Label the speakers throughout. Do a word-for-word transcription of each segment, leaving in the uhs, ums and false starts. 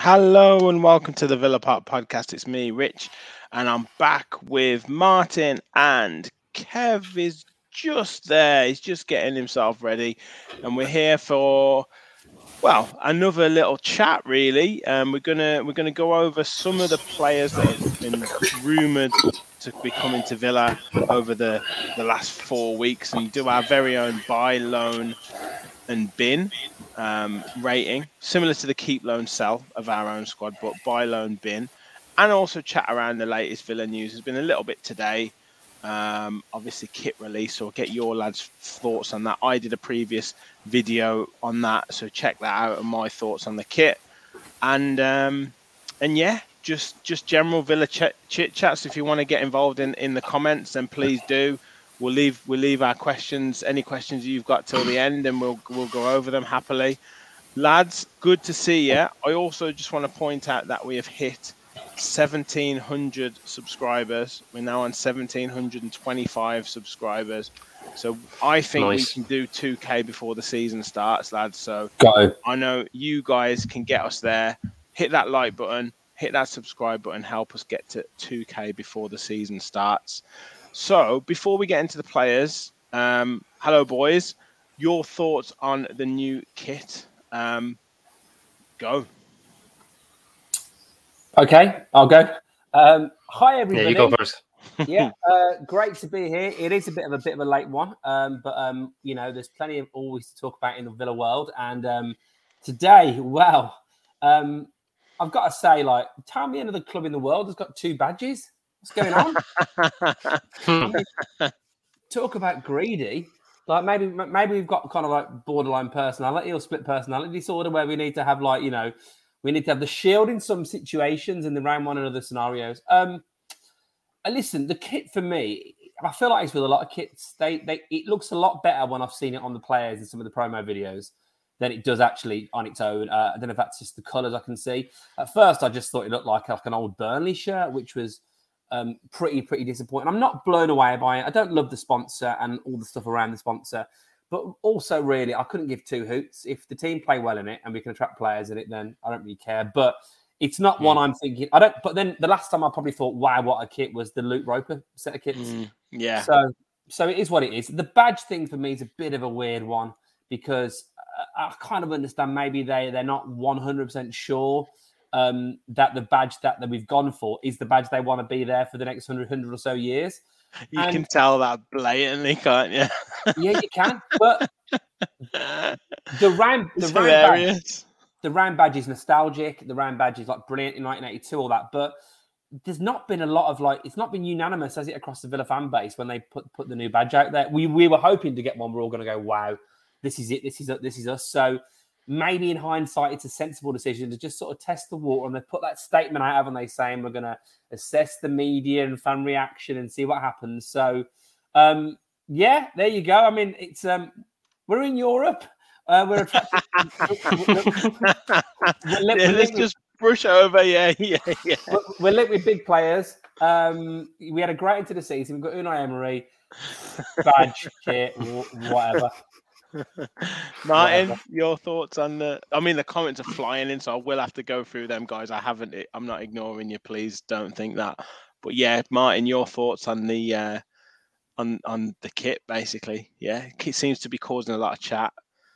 Speaker 1: Hello and welcome to the Villa Park podcast. It's me, Rich, and I'm back with Martin, and Kev is just there. He's just getting himself ready, and we're here for well another little chat. Really, um, we're gonna we're gonna go over some of the players that have been rumored to be coming to Villa over the the last four weeks, and do our very own buy, loan, and bin um, rating, similar to the keep, loan, sell of our own squad, but buy, loan, bin, and also chat around the latest Villa news. There's been a little bit today. Um, obviously, kit release, so I'll get your lads' thoughts on that. I did a previous video on that, so check that out and my thoughts on the kit. And um, and yeah, just just general Villa ch- chit chats. If you want to get involved in in the comments, then please do. We'll leave we'll leave our questions, any questions you've got till the end, and we'll we'll go over them happily. Lads, good to see you. I also just want to point out that we have hit seventeen hundred subscribers. We're now on one thousand seven hundred twenty-five subscribers. So I think nice. We can do two K before the season starts, lads. So
Speaker 2: Go.
Speaker 1: I know you guys can get us there. Hit that like button, hit that subscribe button, help us get to two K before the season starts. So before we get into the players, um, hello boys, your thoughts on the new kit? Um, go.
Speaker 2: Okay, I'll go. Um, hi everybody.
Speaker 3: Yeah, you go first.
Speaker 2: yeah, uh, great to be here. It is a bit of a bit of a late one, um, but um, you know, there's plenty of always to talk about in the Villa world. And um, today, well, um, I've got to say, like, tell me another club in the world has got two badges. What's going on? I mean, talk about greedy. Like maybe maybe we've got kind of like borderline personality or split personality disorder where we need to have like, you know, we need to have the shield in some situations and the round one and other scenarios. Um, and listen, the kit for me, I feel like it's with a lot of kits. They they it looks a lot better when I've seen it on the players in some of the promo videos than it does actually on its own. Uh, I don't know if that's just the colours I can see. At first, I just thought it looked like, like an old Burnley shirt, which was um, pretty, pretty disappointing. I'm not blown away by it. I don't love the sponsor and all the stuff around the sponsor. But also, really, I couldn't give two hoots. If the team play well in it and we can attract players in it, then I don't really care. But it's not mm. one I'm thinking. I don't. But then the last time I probably thought, wow, what a kit, was the Luke Roper set of kits.
Speaker 1: Mm, yeah.
Speaker 2: So, so it is what it is. The badge thing for me is a bit of a weird one because I kind of understand maybe they, they're not one hundred percent sure um, that the badge that, that we've gone for is the badge they want to be there for the next one hundred, one hundred or so years.
Speaker 1: You
Speaker 2: and,
Speaker 1: can tell that blatantly, can't you?
Speaker 2: yeah, you can. But the round, the round badge, the round badge is nostalgic. The round badge is like brilliant in nineteen eighty-two, all that. But there's not been a lot of like, it's not been unanimous, has it, across the Villa fan base when they put put the new badge out there. We we were hoping to get one. We're all going to go, wow, this is it. This is this is us. So maybe in hindsight, it's a sensible decision to just sort of test the water, and they put that statement out, haven't they, saying we're going to assess the media and fan reaction and see what happens. So, um, yeah, there you go. I mean, it's um, we're in Europe. Uh, we're attracted. we're, we're,
Speaker 1: we're, yeah, let's just brush over. Yeah, yeah, yeah.
Speaker 2: We're, we're lit with big players. Um, we had a great into the season. We've got Unai Emery, badge, kit, whatever.
Speaker 1: Martin, whatever. Your thoughts on the? I mean, the comments are flying in, so I will have to go through them, guys. I haven't. I'm not ignoring you. Please don't think that. But yeah, Martin, your thoughts on the uh, on on the kit, basically. Yeah, it seems to be causing a lot of chat.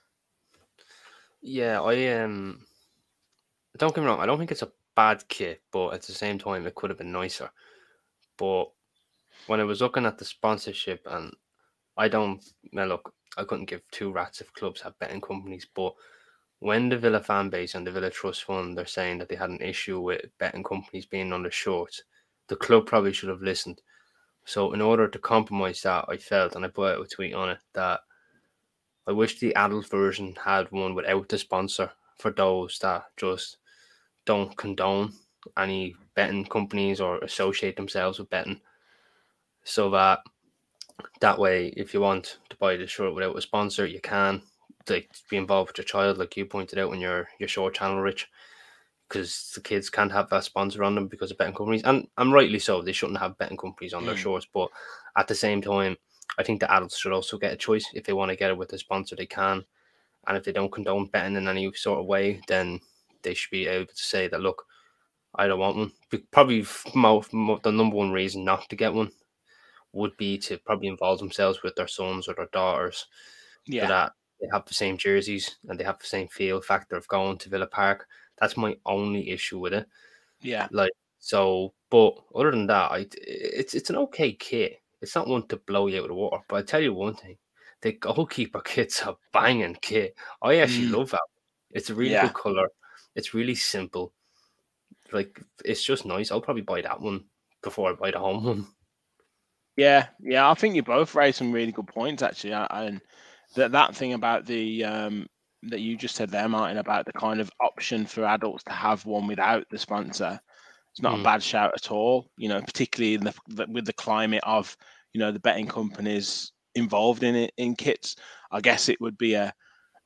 Speaker 3: Yeah, I um, don't get me wrong. I don't think it's a bad kit, but at the same time, it could have been nicer. But when I was looking at the sponsorship, and I don't, now look, I couldn't give two rats if clubs have betting companies, but when the Villa fan base and the Villa Trust Fund are saying that they had an issue with betting companies being on the shorts, the club probably should have listened. So in order to compromise that, I felt, and I put out a tweet on it, that I wish the adult version had one without the sponsor for those that just don't condone any betting companies or associate themselves with betting. So that that way, if you want to buy the shirt without a sponsor, you can. Like, be involved with your child, like you pointed out in your, your short channel, Rich, because the kids can't have that sponsor on them because of betting companies. And, and rightly so, they shouldn't have betting companies on mm. their shorts. But at the same time, I think the adults should also get a choice. If they want to get it with a sponsor, they can. And if they don't condone betting in any sort of way, then they should be able to say that, look, I don't want one. Probably mo- mo- the number one reason not to get one would be to probably involve themselves with their sons or their daughters,
Speaker 1: Yeah.
Speaker 3: so that they have the same jerseys and they have the same feel factor of going to Villa Park. That's my only issue with it.
Speaker 1: Yeah.
Speaker 3: Like, so, but other than that, I, it's it's an okay kit. It's not one to blow you out of the water. But I tell you one thing, the goalkeeper kit's a banging kit. I actually
Speaker 1: Mm.
Speaker 3: love that. It's a really
Speaker 1: Yeah.
Speaker 3: good color. It's really simple. Like, it's just nice. I'll probably buy that one before I buy the home one.
Speaker 1: Yeah, yeah, I think you both raised some really good points actually, I- and that that thing about the um, that you just said there, Martin, about the kind of option for adults to have one without the sponsor. It's not a
Speaker 3: Mm.
Speaker 1: bad shout at all, you know, particularly in the, the with the climate of, you know, the betting companies involved in it in kits. I guess it would be a,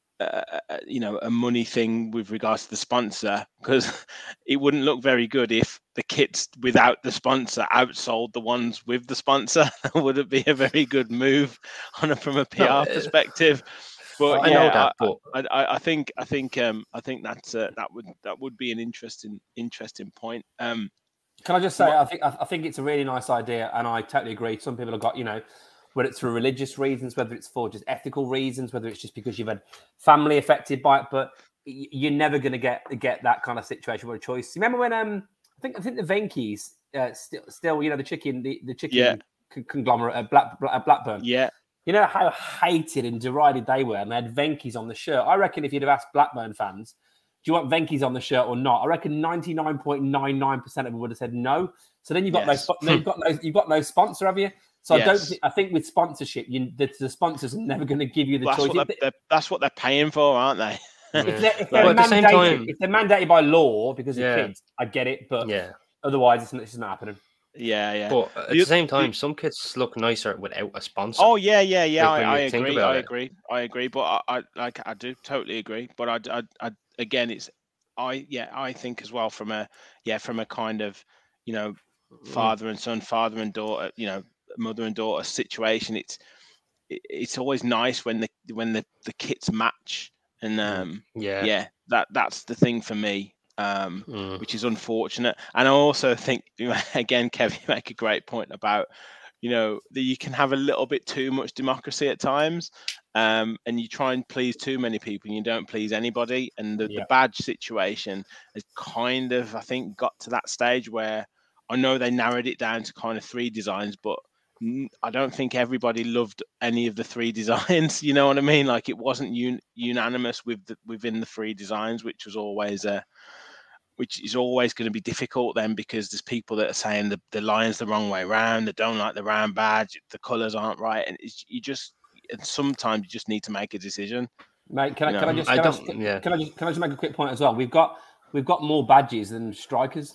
Speaker 1: a, a you know a money thing with regards to the sponsor, because it wouldn't look very good if the kits without the sponsor outsold the ones with the sponsor. Would it be a very good move on a, from a P R
Speaker 3: No, uh,
Speaker 1: perspective? But
Speaker 3: I know
Speaker 1: yeah,
Speaker 3: that,
Speaker 1: I,
Speaker 3: but
Speaker 1: I, I, I think I think um I think that's uh, that would that would be an interesting interesting point. Um,
Speaker 2: Can I just say,
Speaker 1: what,
Speaker 2: I think I I think it's a really nice idea, and I totally agree. Some people have got, you know, whether it's for religious reasons, whether it's for just ethical reasons, whether it's just because you've had family affected by it, but y- you're never going to get get that kind of situation with a choice. You remember when um I think I think the Venkies uh, still still you know the chicken the, the chicken
Speaker 1: Yeah.
Speaker 2: con- conglomerate at Black, Black, Blackburn.
Speaker 1: yeah,
Speaker 2: You know how hated and derided they were, and they had Venkies on the shirt. I reckon if you'd have asked Blackburn fans, do you want Venkies on the shirt or not? I reckon ninety-nine point nine nine percent of them would have said no. So then you've got
Speaker 1: Yes.
Speaker 2: no, then you've got no, you've got no sponsor, have you? So I don't.
Speaker 1: Yes.
Speaker 2: Think, I think with sponsorship, you, the, the sponsors are never going to give you the
Speaker 1: that's
Speaker 2: choice.
Speaker 1: what they're, they're, that's what they're paying for, aren't they?
Speaker 2: If
Speaker 3: Yeah.
Speaker 2: they're, if
Speaker 3: But
Speaker 2: they're
Speaker 3: at the same
Speaker 2: mandated,
Speaker 3: time-
Speaker 2: if they're mandated by law because of
Speaker 3: Yeah.
Speaker 2: kids, I get it. But
Speaker 3: yeah.
Speaker 2: otherwise, it's, not- it's not happening.
Speaker 1: yeah, yeah.
Speaker 3: But at
Speaker 1: The
Speaker 3: the
Speaker 1: oth-
Speaker 3: same
Speaker 1: the-
Speaker 3: time, some kits look nicer without a sponsor.
Speaker 1: Oh yeah, yeah, yeah.
Speaker 3: Like, when
Speaker 1: I, I
Speaker 3: you think
Speaker 1: agree.
Speaker 3: about
Speaker 1: I
Speaker 3: it.
Speaker 1: agree. I agree. But I, I like I do totally agree. But I, I, I again, it's I yeah I think as well from a yeah from a kind of you know father and son, father and daughter, you know mother and daughter situation. It's it, it's always nice when the when the the kits match, and um
Speaker 3: Yeah.
Speaker 1: yeah that that's the thing for me. Um,
Speaker 3: Mm.
Speaker 1: which is unfortunate. And I also think, again, Kevin, you make a great point about, you know, that you can have a little bit too much democracy at times, um, and you try and please too many people and you don't please anybody. And the,
Speaker 2: Yeah.
Speaker 1: the badge situation has kind of, I think, got to that stage where I know they narrowed it down to kind of three designs, but n- I don't think everybody loved any of the three designs. You know what I mean? Like it wasn't un- unanimous with the, within the three designs, which was always a which is always going to be difficult then, because there's people that are saying the, the line's the wrong way around, they don't like the round badge, the colours aren't right, and it's, you just and sometimes you just need to make a decision.
Speaker 2: Mate, can I,
Speaker 1: You
Speaker 2: can I
Speaker 1: know,
Speaker 2: just
Speaker 3: I
Speaker 2: can I,
Speaker 3: don't-
Speaker 2: just-
Speaker 3: yeah.
Speaker 2: can I just can I just make a quick point as well? We've got we've got more badges than strikers.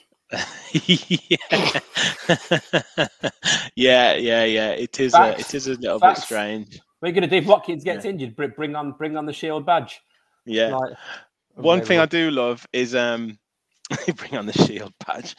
Speaker 1: yeah. yeah, yeah, yeah. It is
Speaker 2: Facts.
Speaker 1: a, it is a little
Speaker 2: Facts.
Speaker 1: bit strange.
Speaker 2: What are you going to do if Watkins gets
Speaker 1: Yeah.
Speaker 2: injured? Bring, bring on bring on the Shield badge.
Speaker 1: Yeah.
Speaker 2: Like,
Speaker 1: One thing I
Speaker 2: unbelievable.
Speaker 1: do love is um bring on the shield badge.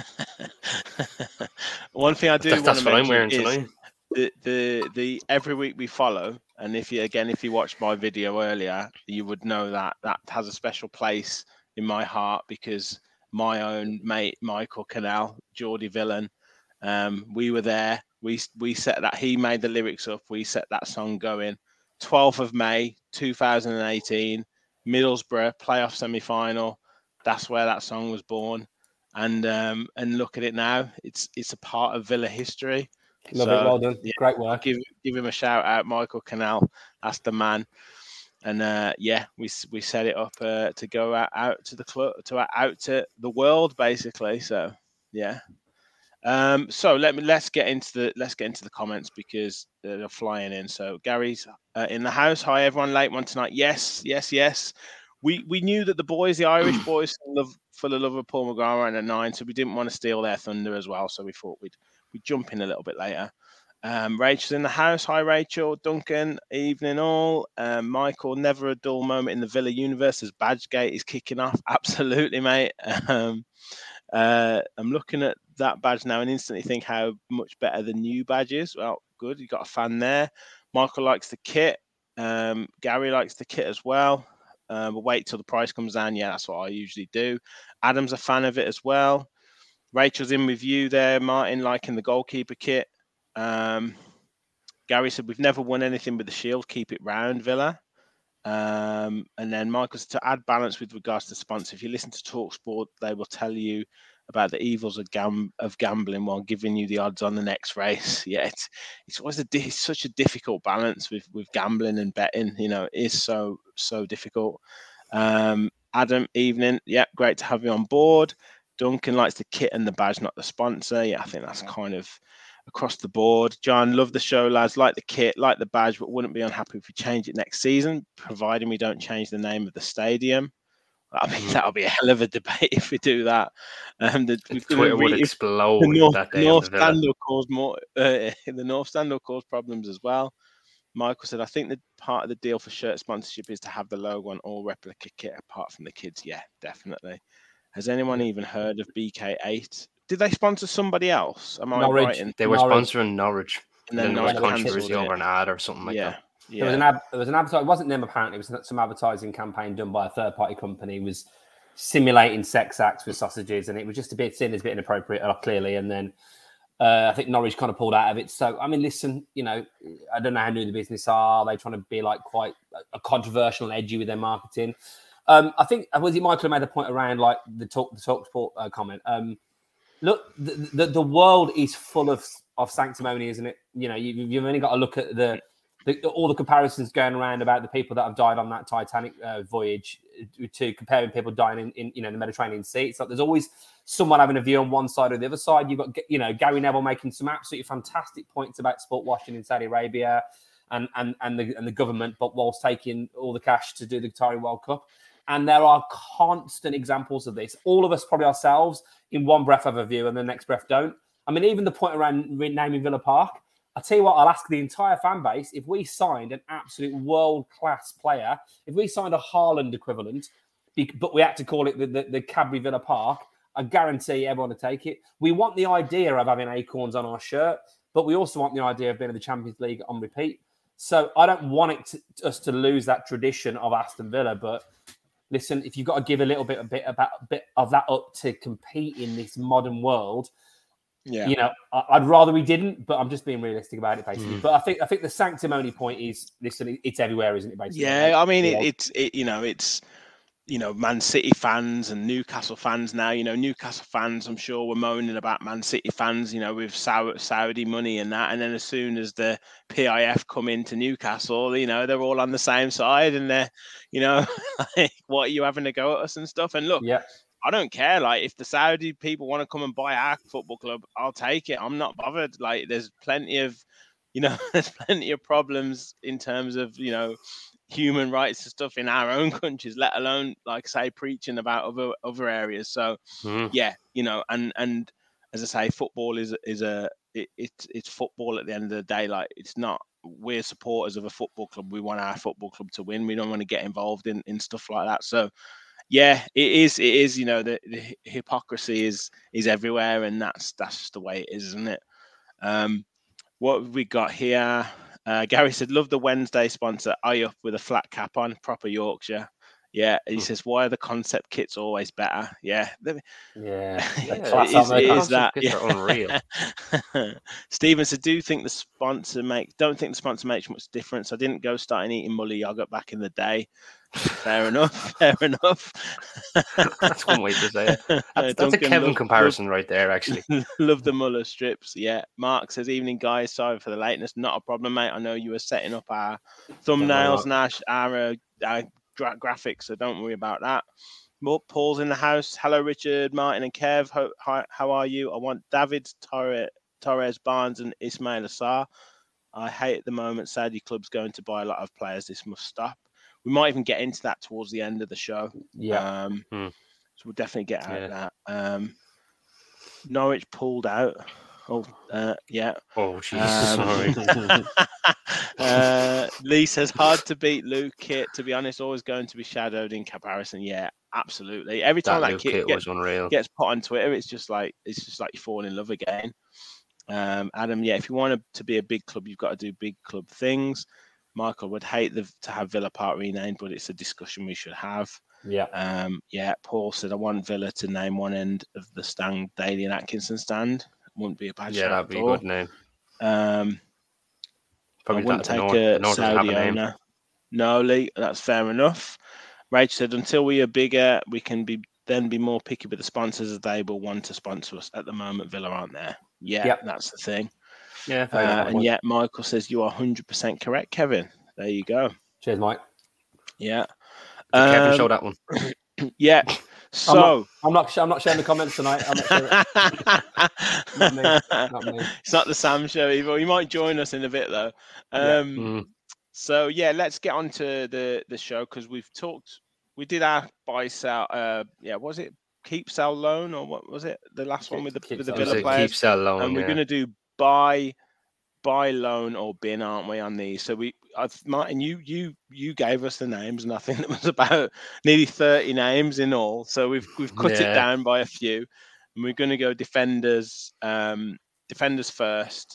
Speaker 1: One thing I do
Speaker 3: That-
Speaker 1: want
Speaker 3: that's
Speaker 1: to
Speaker 3: what I'm
Speaker 1: mention
Speaker 3: wearing
Speaker 1: is
Speaker 3: tonight.
Speaker 1: the, the the every week we follow, and if you again if you watched my video earlier, you would know that that has a special place in my heart, because my own mate Michael Canal, Geordie Villain, um, we were there. We we set that he made the lyrics up. We set that song going. twelfth of May, two thousand eighteen, Middlesbrough playoff semi-final. That's where that song was born, and um, and look at it now. It's it's a part of Villa history.
Speaker 2: Love
Speaker 1: So,
Speaker 2: it. Well done.
Speaker 1: yeah,
Speaker 2: Great
Speaker 1: I'll
Speaker 2: work.
Speaker 1: give give him a shout out, Michael Canal. That's the man. And uh, yeah, we s- we set it up uh, to go out, out to the club, to out, out to the world, basically. So yeah. Um, so let me let's get into the let's get into the comments, because they're flying in. So Gary's uh, in the house. Hi everyone, late one tonight. Yes, yes, yes. We we knew that the boys, the Irish boys, love full of love of Paul McGrath and a nine, so we didn't want to steal their thunder as well. So we thought we'd we'd jump in a little bit later. Um, Rachel's in the house. Hi, Rachel. Duncan, evening all. Um, Michael, never a dull moment in the Villa universe as Badgegate is kicking off. Absolutely, mate. Um, uh, I'm looking at that badge now and instantly think how much better the new badge is. Well, good. You got a fan there. Michael likes the kit. Um, Gary likes the kit as well. Uh, but wait till the price comes down. Yeah, that's what I usually do. Adam's a fan of it as well. Rachel's in with you there, Martin, liking the goalkeeper kit. Um, Gary said, we've never won anything with the shield. Keep it round, Villa. Um, and then Michael said, to add balance with regards to sponsor, if you listen to TalkSport, they will tell you about the evils of, gam- of gambling while giving you the odds on the next race. Yeah, it's, it's always a di- it's such a difficult balance with, with gambling and betting. You know, it is so, so difficult. Um, Adam, evening. Yeah, great to have you on board. Duncan likes the kit and the badge, not the sponsor. Yeah, I think that's kind of across the board. John, love the show, lads. Like the kit, like the badge, but wouldn't be unhappy if we change it next season, providing we don't change the name of the stadium. I mean, mm. that'll be a hell of a debate if we do that. Um, the,
Speaker 3: Twitter re- would explode.
Speaker 1: The North,
Speaker 3: that day
Speaker 1: North
Speaker 3: of the
Speaker 1: Stand will cause more. Uh, the North Stand will cause problems as well. Michael said, I think that part of the deal for shirt sponsorship is to have the logo on all replica kit apart from the kids. Yeah, definitely. Has anyone even heard of B K eight? Did they sponsor somebody else? Am I
Speaker 2: Norwich.
Speaker 1: right? In,
Speaker 3: they were
Speaker 2: Norwich.
Speaker 3: sponsoring Norwich.
Speaker 1: And
Speaker 3: then,
Speaker 1: then
Speaker 3: there was
Speaker 1: Norwich
Speaker 3: controversy over an ad or something like
Speaker 1: yeah.
Speaker 3: that.
Speaker 1: Yeah.
Speaker 2: There was an ad, there was an advertising. It wasn't them apparently. It was some advertising campaign done by a third party company. It was simulating sex acts with sausages, and it was just a bit seen as a bit inappropriate, uh, clearly. And then uh, I think Norwich kind of pulled out of it. So I mean, listen, you know, I don't know how new the business are. Are they trying to be like quite a controversial and edgy with their marketing? Um, I think was it Michael who made the point around like the talk the TalkSport uh, comment. Um, look, the, the the world is full of of sanctimony, isn't it? You know, you, you've only got to look at the. The, all the comparisons going around about the people that have died on that Titanic uh, voyage to comparing people dying in, in you know the Mediterranean Sea. It's like there's always someone having a view on one side or the other side. You've got you know Gary Neville making some absolutely fantastic points about sport washing in Saudi Arabia and and and the and the government, but whilst taking all the cash to do the Qatari World Cup. And there are constant examples of this. All of us, probably ourselves, in one breath have a view and the next breath don't. I mean, even the point around renaming Villa Park. I'll tell you what, I'll ask the entire fan base, if we signed an absolute world-class player, if we signed a Haaland equivalent, but we had to call it the, the, the Cadbury Villa Park, I guarantee everyone to take it. We want the idea of having acorns on our shirt, but we also want the idea of being in the Champions League on repeat. So I don't want it to, us to lose that tradition of Aston Villa, but listen, if you've got to give a little bit, a bit, about, a bit of that up to compete in this modern world, yeah, you know, I'd rather we didn't, but I'm just being realistic about it, basically. Mm. But I think I think the sanctimony point is, listen, it's everywhere, isn't it? Basically,
Speaker 1: yeah. I mean, it, it's it, you know, it's you know, Man City fans and Newcastle fans now. You know, Newcastle fans, I'm sure, were moaning about Man City fans, you know, with Saudi money and that. And then as soon as the P I F come into Newcastle, you know, they're all on the same side, and they're, you know, like, what are you having to go at us and stuff? And look,
Speaker 2: yeah.
Speaker 1: I don't care. Like, if the Saudi people want to come and buy our football club, I'll take it. I'm not bothered. Like, there's plenty of, you know, there's plenty of problems in terms of, you know, human rights and stuff in our own countries, let alone, like, say, preaching about other other areas. So, mm. yeah, you know, and and as I say, football is is a it, it's it's football at the end of the day. Like, it's not. We're supporters of a football club. We want our football club to win. We don't want to get involved in in stuff like that. So. Yeah, it is. It is. You know, the, the hypocrisy is is everywhere, and that's that's just the way it is, isn't it? Um, what have we got here? Uh, Gary said, "Love the Wednesday sponsor. Eye up with a flat cap on, proper Yorkshire." Yeah, he hmm. says, "Why are the concept kits always better?" Yeah,
Speaker 2: yeah,
Speaker 1: yeah is, is that
Speaker 3: kits yeah. are unreal.
Speaker 1: Stephen said, "Do you think the sponsor make? Don't think the sponsor makes much difference. I didn't go starting eating Muller yogurt back in the day." Fair enough. Fair enough.
Speaker 3: That's one way to say it. That's, that's a Kevin love, comparison love, right there, actually.
Speaker 1: Love the Muller strips. Yeah. Mark says, "Evening, guys. Sorry for the lateness. Not a problem, mate. I know you were setting up our thumbnails and our, our, uh, our gra- graphics, so don't worry about that." Well, Paul's in the house. Hello, Richard, Martin, and Kev. How, how, how are you? I want David, Torres, Torres, Barnes, and Ismail Assar. I hate at the moment Saudi clubs going to buy a lot of players. This must stop. We might even get into that towards the end of the show.
Speaker 2: Yeah.
Speaker 1: Um,
Speaker 3: hmm.
Speaker 1: So we'll definitely get out
Speaker 3: yeah.
Speaker 1: of that. Um, Norwich pulled out. Oh, uh, yeah.
Speaker 3: Oh, Jesus, um, sorry.
Speaker 1: uh, Lee says, hard to beat Luke Kit. To be honest, always going to be shadowed in comparison. Yeah, absolutely. Every time that, that kit,
Speaker 3: kit
Speaker 1: gets,
Speaker 3: was unreal.
Speaker 1: gets put on Twitter, it's just like it's just like you fall in love again. Um, Adam, yeah, if you want to be a big club, you've got to do big club things. Michael would hate the, to have Villa Park renamed, but it's a discussion we should have.
Speaker 2: Yeah.
Speaker 1: Um, yeah, Paul said, I want Villa to name one end of the stand Daly and Atkinson stand. Wouldn't be a bad
Speaker 3: Yeah,
Speaker 1: shout
Speaker 3: that'd be
Speaker 1: at
Speaker 3: a
Speaker 1: all.
Speaker 3: good name.
Speaker 1: Um,
Speaker 3: Probably
Speaker 1: I wouldn't
Speaker 3: that, the
Speaker 1: take
Speaker 3: North,
Speaker 1: a
Speaker 3: the North doesn't have
Speaker 1: Saudi
Speaker 3: a name.
Speaker 1: owner. No, Lee, that's fair enough. Rach said, until we are bigger, we can be then be more picky with the sponsors as they will want to sponsor us. At the moment, Villa aren't there. Yeah,
Speaker 2: Yep.
Speaker 1: that's the thing.
Speaker 3: Yeah, fair
Speaker 1: Uh,
Speaker 3: enough.
Speaker 1: and yet, Michael says you are one hundred percent correct, Kevin. There you go.
Speaker 2: Cheers, Mike.
Speaker 1: Yeah.
Speaker 3: Did Kevin
Speaker 1: Um,
Speaker 3: show that one?
Speaker 1: Yeah. So
Speaker 2: I'm not. I'm not, I'm not sharing the comments tonight. I'm not sharing it. Not me. Not me.
Speaker 1: It's not the Sam show either. You might join us in a bit though. Um,
Speaker 2: Yeah.
Speaker 3: Mm.
Speaker 1: So yeah, let's get on to the the show because we've talked. We did our buy sell. Uh, yeah, was it keep sell loan or what was it? The last one with the
Speaker 2: Keep,
Speaker 1: with the
Speaker 2: sell,
Speaker 1: Villa
Speaker 3: Keep
Speaker 1: players.
Speaker 3: sell loan.
Speaker 1: And we're
Speaker 3: yeah.
Speaker 1: going to do buy, buy loan or bin, aren't we? On these. So we, I've, Martin, you you you gave us the names, and I think it was about nearly thirty names in all. So we've we've cut
Speaker 3: Yeah.
Speaker 1: it down by a few, and we're going to go defenders. Um, defenders first.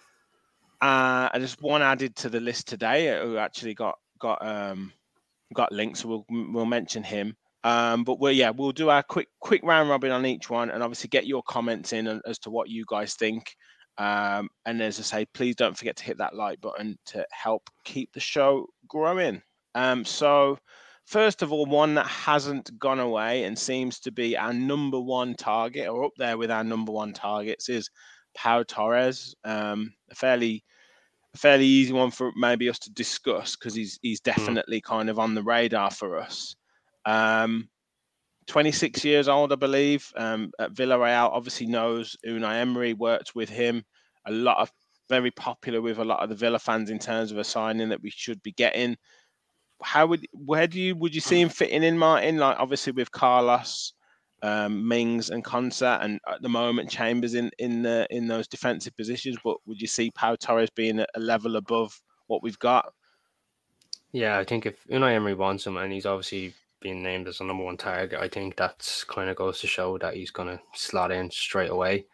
Speaker 1: Uh, I just one added to the list today who actually got got um got links, so we'll we'll mention him. Um, but we'll yeah we'll do our quick quick round robin on each one, and obviously get your comments in as to what you guys think. Um, and as I say, please don't forget to hit that like button to help keep the show growing. Um, so first of all, one that hasn't gone away and seems to be our number one target, or up there with our number one targets, is Pau Torres. Um, a fairly a fairly easy one for maybe us to discuss because he's he's definitely mm. kind of on the radar for us. Um, twenty-six years old, I believe. Um, at Villarreal, obviously knows Unai Emery, worked with him. A lot of very popular with a lot of the Villa fans in terms of a signing that we should be getting. How would where do you would you see him fitting in, Martin? Like obviously with Carlos, um, Mings, and Konsa, and at the moment Chambers in in the in those defensive positions. But would you see Pau Torres being a level above what we've got?
Speaker 3: Yeah, I think if Unai Emery wants him, and he's obviously being named as the number one target, I think that's kind of goes to show that he's going to slot in straight away.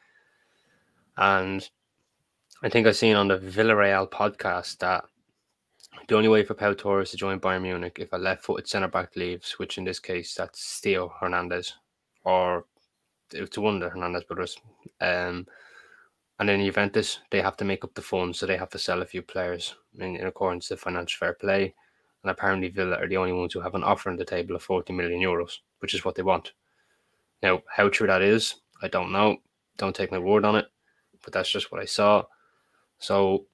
Speaker 3: And I think I've seen on the Villarreal podcast that the only way for Pau Torres to join Bayern Munich if a left-footed centre-back leaves, which in this case that's Theo Hernandez, or it's one of the Hernandez brothers. Um, and in Juventus, they have to make up the funds, so they have to sell a few players in, in accordance to financial fair play. And apparently Villa are the only ones who have an offer on the table of forty million euros, which is what they want. Now, how true that is, I don't know. Don't take my word on it, but that's just what I saw. So,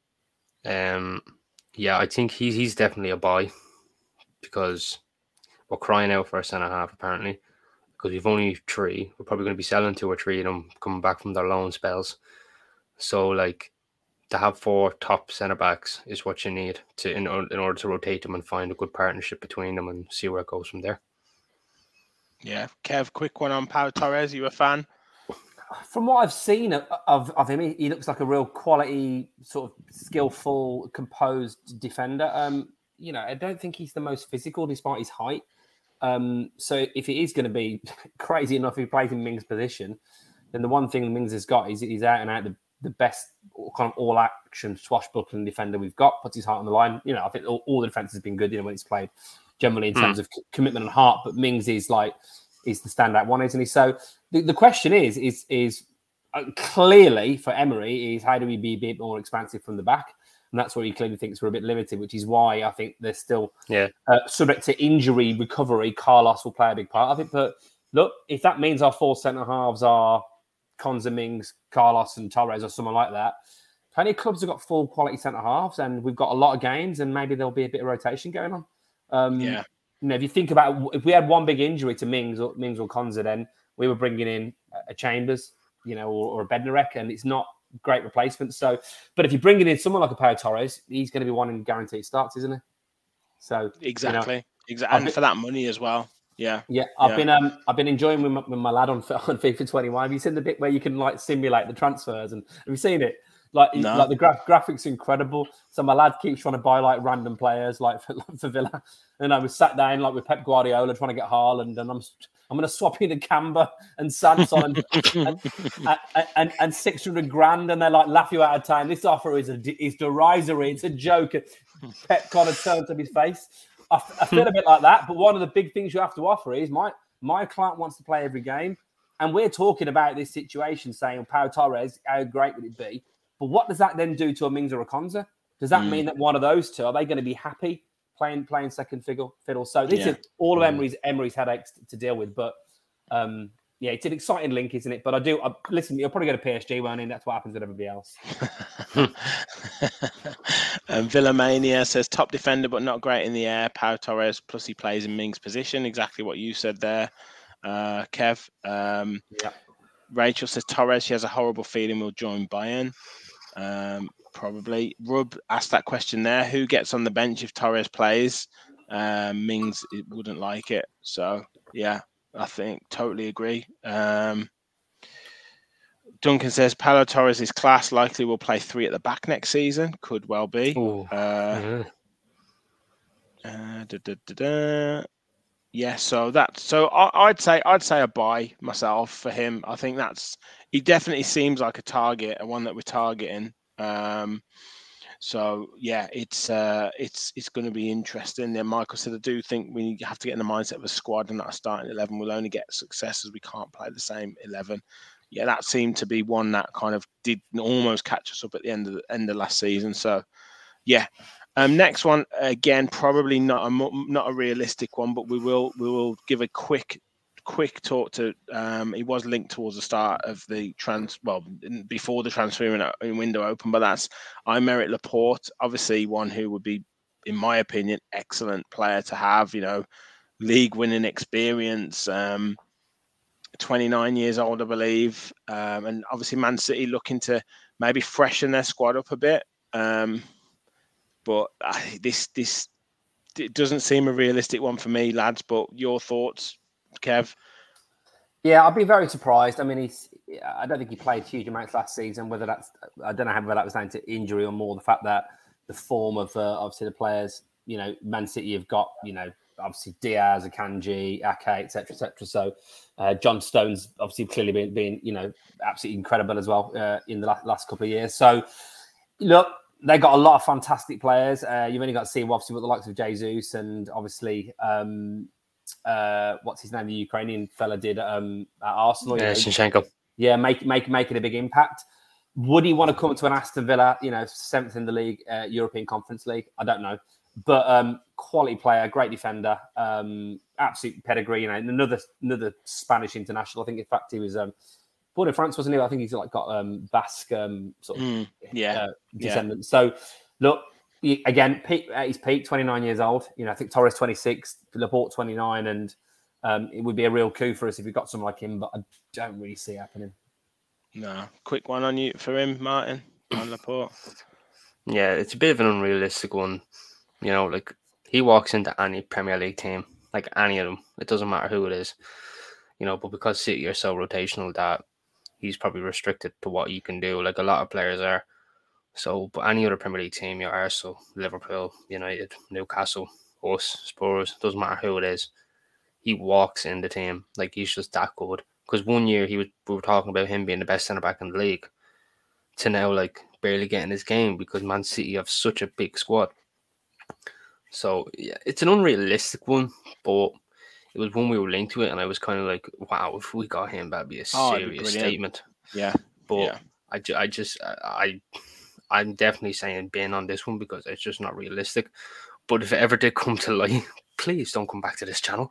Speaker 3: um, yeah, I think he's, he's definitely a buy because we're crying out for a centre-half, apparently, because we've only three. We're probably going to be selling two or three of them coming back from their loan spells. So, like, to have four top centre-backs is what you need to in, in order to rotate them and find a good partnership between them and see where it goes from there.
Speaker 1: Yeah. Kev, quick one on Pau Torres. You a fan?
Speaker 2: From what I've seen of, of, of him, he looks like a real quality, sort of skillful, composed defender. Um, you know, I don't think he's the most physical despite his height. Um, so if it is going to be crazy enough if he plays in Mings' position, then the one thing Mings has got is he's out and out the, the best kind of all-action swashbuckling defender we've got, puts his heart on the line. You know, I think all, all the defenses have been good, you know, when he's played generally in terms mm. of c- commitment and heart, but Mings is like, is the standout one, isn't he? So the, the question is, is, is uh, clearly for Emery is how do we be a bit more expansive from the back? And that's where he clearly thinks we're a bit limited, which is why I think they're still
Speaker 3: yeah.
Speaker 2: uh, subject to injury recovery. Carlos will play a big part of it. But look, if that means our four centre-halves are Konsa, Mings, Carlos and Torres or someone like that, plenty of clubs have got full quality centre-halves and we've got a lot of games and maybe there'll be a bit of rotation going on. Um,
Speaker 1: yeah.
Speaker 2: You know, if you think about if we had one big injury to Mings or Mings or Konsa, then we were bringing in a Chambers, you know, or, or a Bednarek, and it's not great replacement. So, but if you're bringing in someone like a Pau Torres, he's going to be wanting guaranteed starts, isn't he? So
Speaker 1: exactly,
Speaker 2: you know,
Speaker 1: exactly, and
Speaker 2: been,
Speaker 1: for that money as well. Yeah,
Speaker 2: yeah. I've
Speaker 1: yeah.
Speaker 2: been um, I've been enjoying with my, with my lad on on FIFA twenty-one. Have you seen the bit where you can like simulate the transfers? And have you seen it? Like, no. like the gra- graphics are incredible. So my lad keeps trying to buy like random players, like for, for Villa. And I was sat down like with Pep Guardiola trying to get Haaland, and I'm I'm going to swap you to Canberra and Sanson and, and, and, and, and six hundred grand, and they like laugh you out of town. This offer is a, is derisory. It's a joke. Pep kind of turned up his face. I, I feel a bit like that, but one of the big things you have to offer is my my client wants to play every game, and we're talking about this situation, saying, Pau Torres, how great would it be? But what does that then do to a Mings or a Konsa? Does that mm. mean that one of those two, are they going to be happy playing playing second fiddle? fiddle? So this yeah. is all of Emery's Emery's headaches to, to deal with. But um, yeah, it's an exciting link, isn't it? But I do I, listen. You'll probably go to P S G, won't you? That's what happens with everybody else.
Speaker 1: um, Villamania says top defender, but not great in the air. Pau Torres, plus he plays in Mings' position. Exactly what you said there, uh, Kev. Um,
Speaker 2: yeah.
Speaker 1: Rachel says Torres. She has a horrible feeling we'll join Bayern. Um, Probably. Rub asked that question there. Who gets on the bench if Torres plays? Um, Mings it wouldn't like it. So, yeah, I think totally agree. Um, Duncan says Paulo Torres is class. Likely will play three at the back next season. Could well be.
Speaker 3: Ooh,
Speaker 1: uh,
Speaker 3: yeah.
Speaker 1: uh, da, da, da, da. Yeah, so that so I, I'd say I'd say a buy myself for him. I think that's he definitely seems like a target, and one that we're targeting. Um, so yeah, it's uh, it's it's going to be interesting. Then Michael said, I do think we have to get in the mindset of a squad, and that a starting eleven will only get success as we can't play the same eleven. Yeah, that seemed to be one that kind of did almost catch us up at the end of the end of last season. So yeah, um, next one again, probably not a not a realistic one, but we will we will give a quick. quick talk to um he was linked towards the start of the trans well before the transfer window open, but that's Aymeric Laporte, obviously one who would be, in my opinion, excellent player to have, you know, league winning experience, um twenty-nine years old, I believe, um and obviously Man City looking to maybe freshen their squad up a bit, um but uh, this this it doesn't seem a realistic one for me, lads. But your thoughts, Kev?
Speaker 2: Yeah, I'd be very surprised. I mean, he's. I don't think he played huge amounts last season. Whether that's, I don't know whether that was down to injury or more the fact that the form of uh, obviously the players. You know, Man City have got, you know, obviously Diaz, Akanji, Ake, et cetera, et cetera. So uh, John Stone's obviously clearly been, been, you know, absolutely incredible as well uh, in the last, last couple of years. So look, they got a lot of fantastic players. Uh, you've only got to see obviously what the likes of Jesus and obviously. Um, Uh, what's his name? The Ukrainian fella did um, at Arsenal.
Speaker 3: Yeah, Zinchenko.
Speaker 2: Yeah, make make making a big impact. Would he want to come to an Aston Villa? You know, seventh in the league, uh, European Conference League. I don't know, but um, quality player, great defender, um, absolute pedigree. You know, another another Spanish international. I think in fact he was um, born in France, wasn't he? I think he's like got um, Basque um, sort of
Speaker 1: mm, yeah
Speaker 2: uh, descendants. Yeah. So look. Again, peak, at his peak, twenty-nine years old. You know, I think Torres twenty-six, Laporte twenty-nine, and um, it would be a real coup for us if we got someone like him. But I don't really see it happening.
Speaker 1: No, quick one on you for him, Martin, on Laporte.
Speaker 3: Yeah, it's a bit of an unrealistic one. You know, like he walks into any Premier League team, like any of them. It doesn't matter who it is. You know, but because City are so rotational, that he's probably restricted to what you can do. Like a lot of players are. So, but any other Premier League team, your Arsenal, Liverpool, United, Newcastle, us, Spurs, doesn't matter who it is, he walks in the team like he's just that good. Because one year he was, we were talking about him being the best centre back in the league, to now like barely getting his game because Man City have such a big squad. So yeah, it's an unrealistic one, but it was one we were linked to it, and I was kind of like, wow, if we got him, that'd be a
Speaker 1: oh,
Speaker 3: serious
Speaker 1: be
Speaker 3: statement.
Speaker 1: Yeah,
Speaker 3: but
Speaker 1: yeah.
Speaker 3: I, I just I. I'm definitely saying bin on this one because it's just not realistic. But if it ever did come to light, please don't come back to this channel.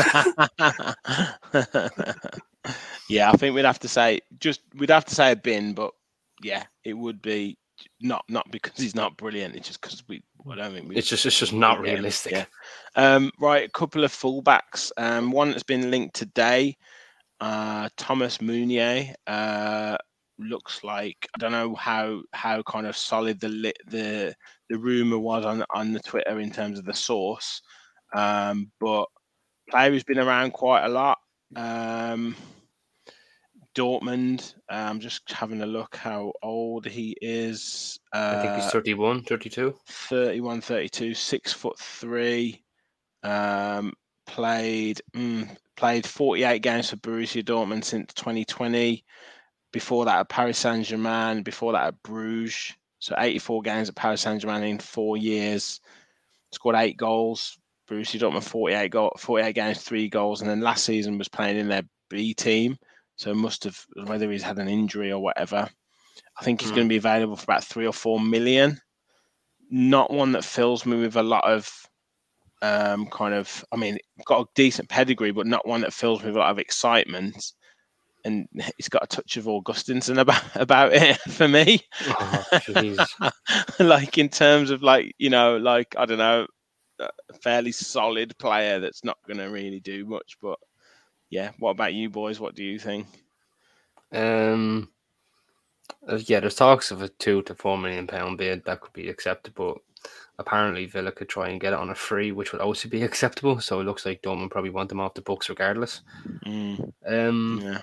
Speaker 1: Yeah, I think we'd have to say just we'd have to say a bin, but yeah, it would be not not because he's not brilliant. It's just because we. I don't think we.
Speaker 3: It's just it's just not realistic.
Speaker 1: Yeah. Um, right, a couple of fullbacks. Um, one that's been linked today. Uh, Thomas Meunier. Uh. Looks like I don't know how how kind of solid the the the rumor was on on the Twitter in terms of the source, um, but player who's been around quite a lot. Um, Dortmund. Uh, I'm just having a look how old he is. Uh,
Speaker 3: I think he's thirty-one, thirty-two.
Speaker 1: thirty-one, thirty-two, six foot three. Um, played mm, played forty-eight games for Borussia Dortmund since twenty twenty. Before that at Paris Saint-Germain. Before that at Bruges. So eighty-four games at Paris Saint-Germain in four years. Scored eight goals. Borussia Dortmund forty-eight, goal, forty-eight games, three goals. And then last season was playing in their B team. So must have, whether he's had an injury or whatever. I think he's mm. going to be available for about three or four million. Not one that fills me with a lot of um, kind of, I mean, got a decent pedigree, but not one that fills me with a lot of excitement. And he's got a touch of Augustinson about about it for me.
Speaker 3: Oh,
Speaker 1: like in terms of like, you know, like, I don't know, a fairly solid player that's not going to really do much. But yeah, what about you boys? What do you think?
Speaker 3: Um, yeah, there's talks of a two to four million pound bid that could be acceptable. Apparently, Villa could try and get it on a free, which would also be acceptable. So it looks like Dortmund probably want them off the books regardless.
Speaker 1: Mm.
Speaker 3: Um,
Speaker 1: yeah.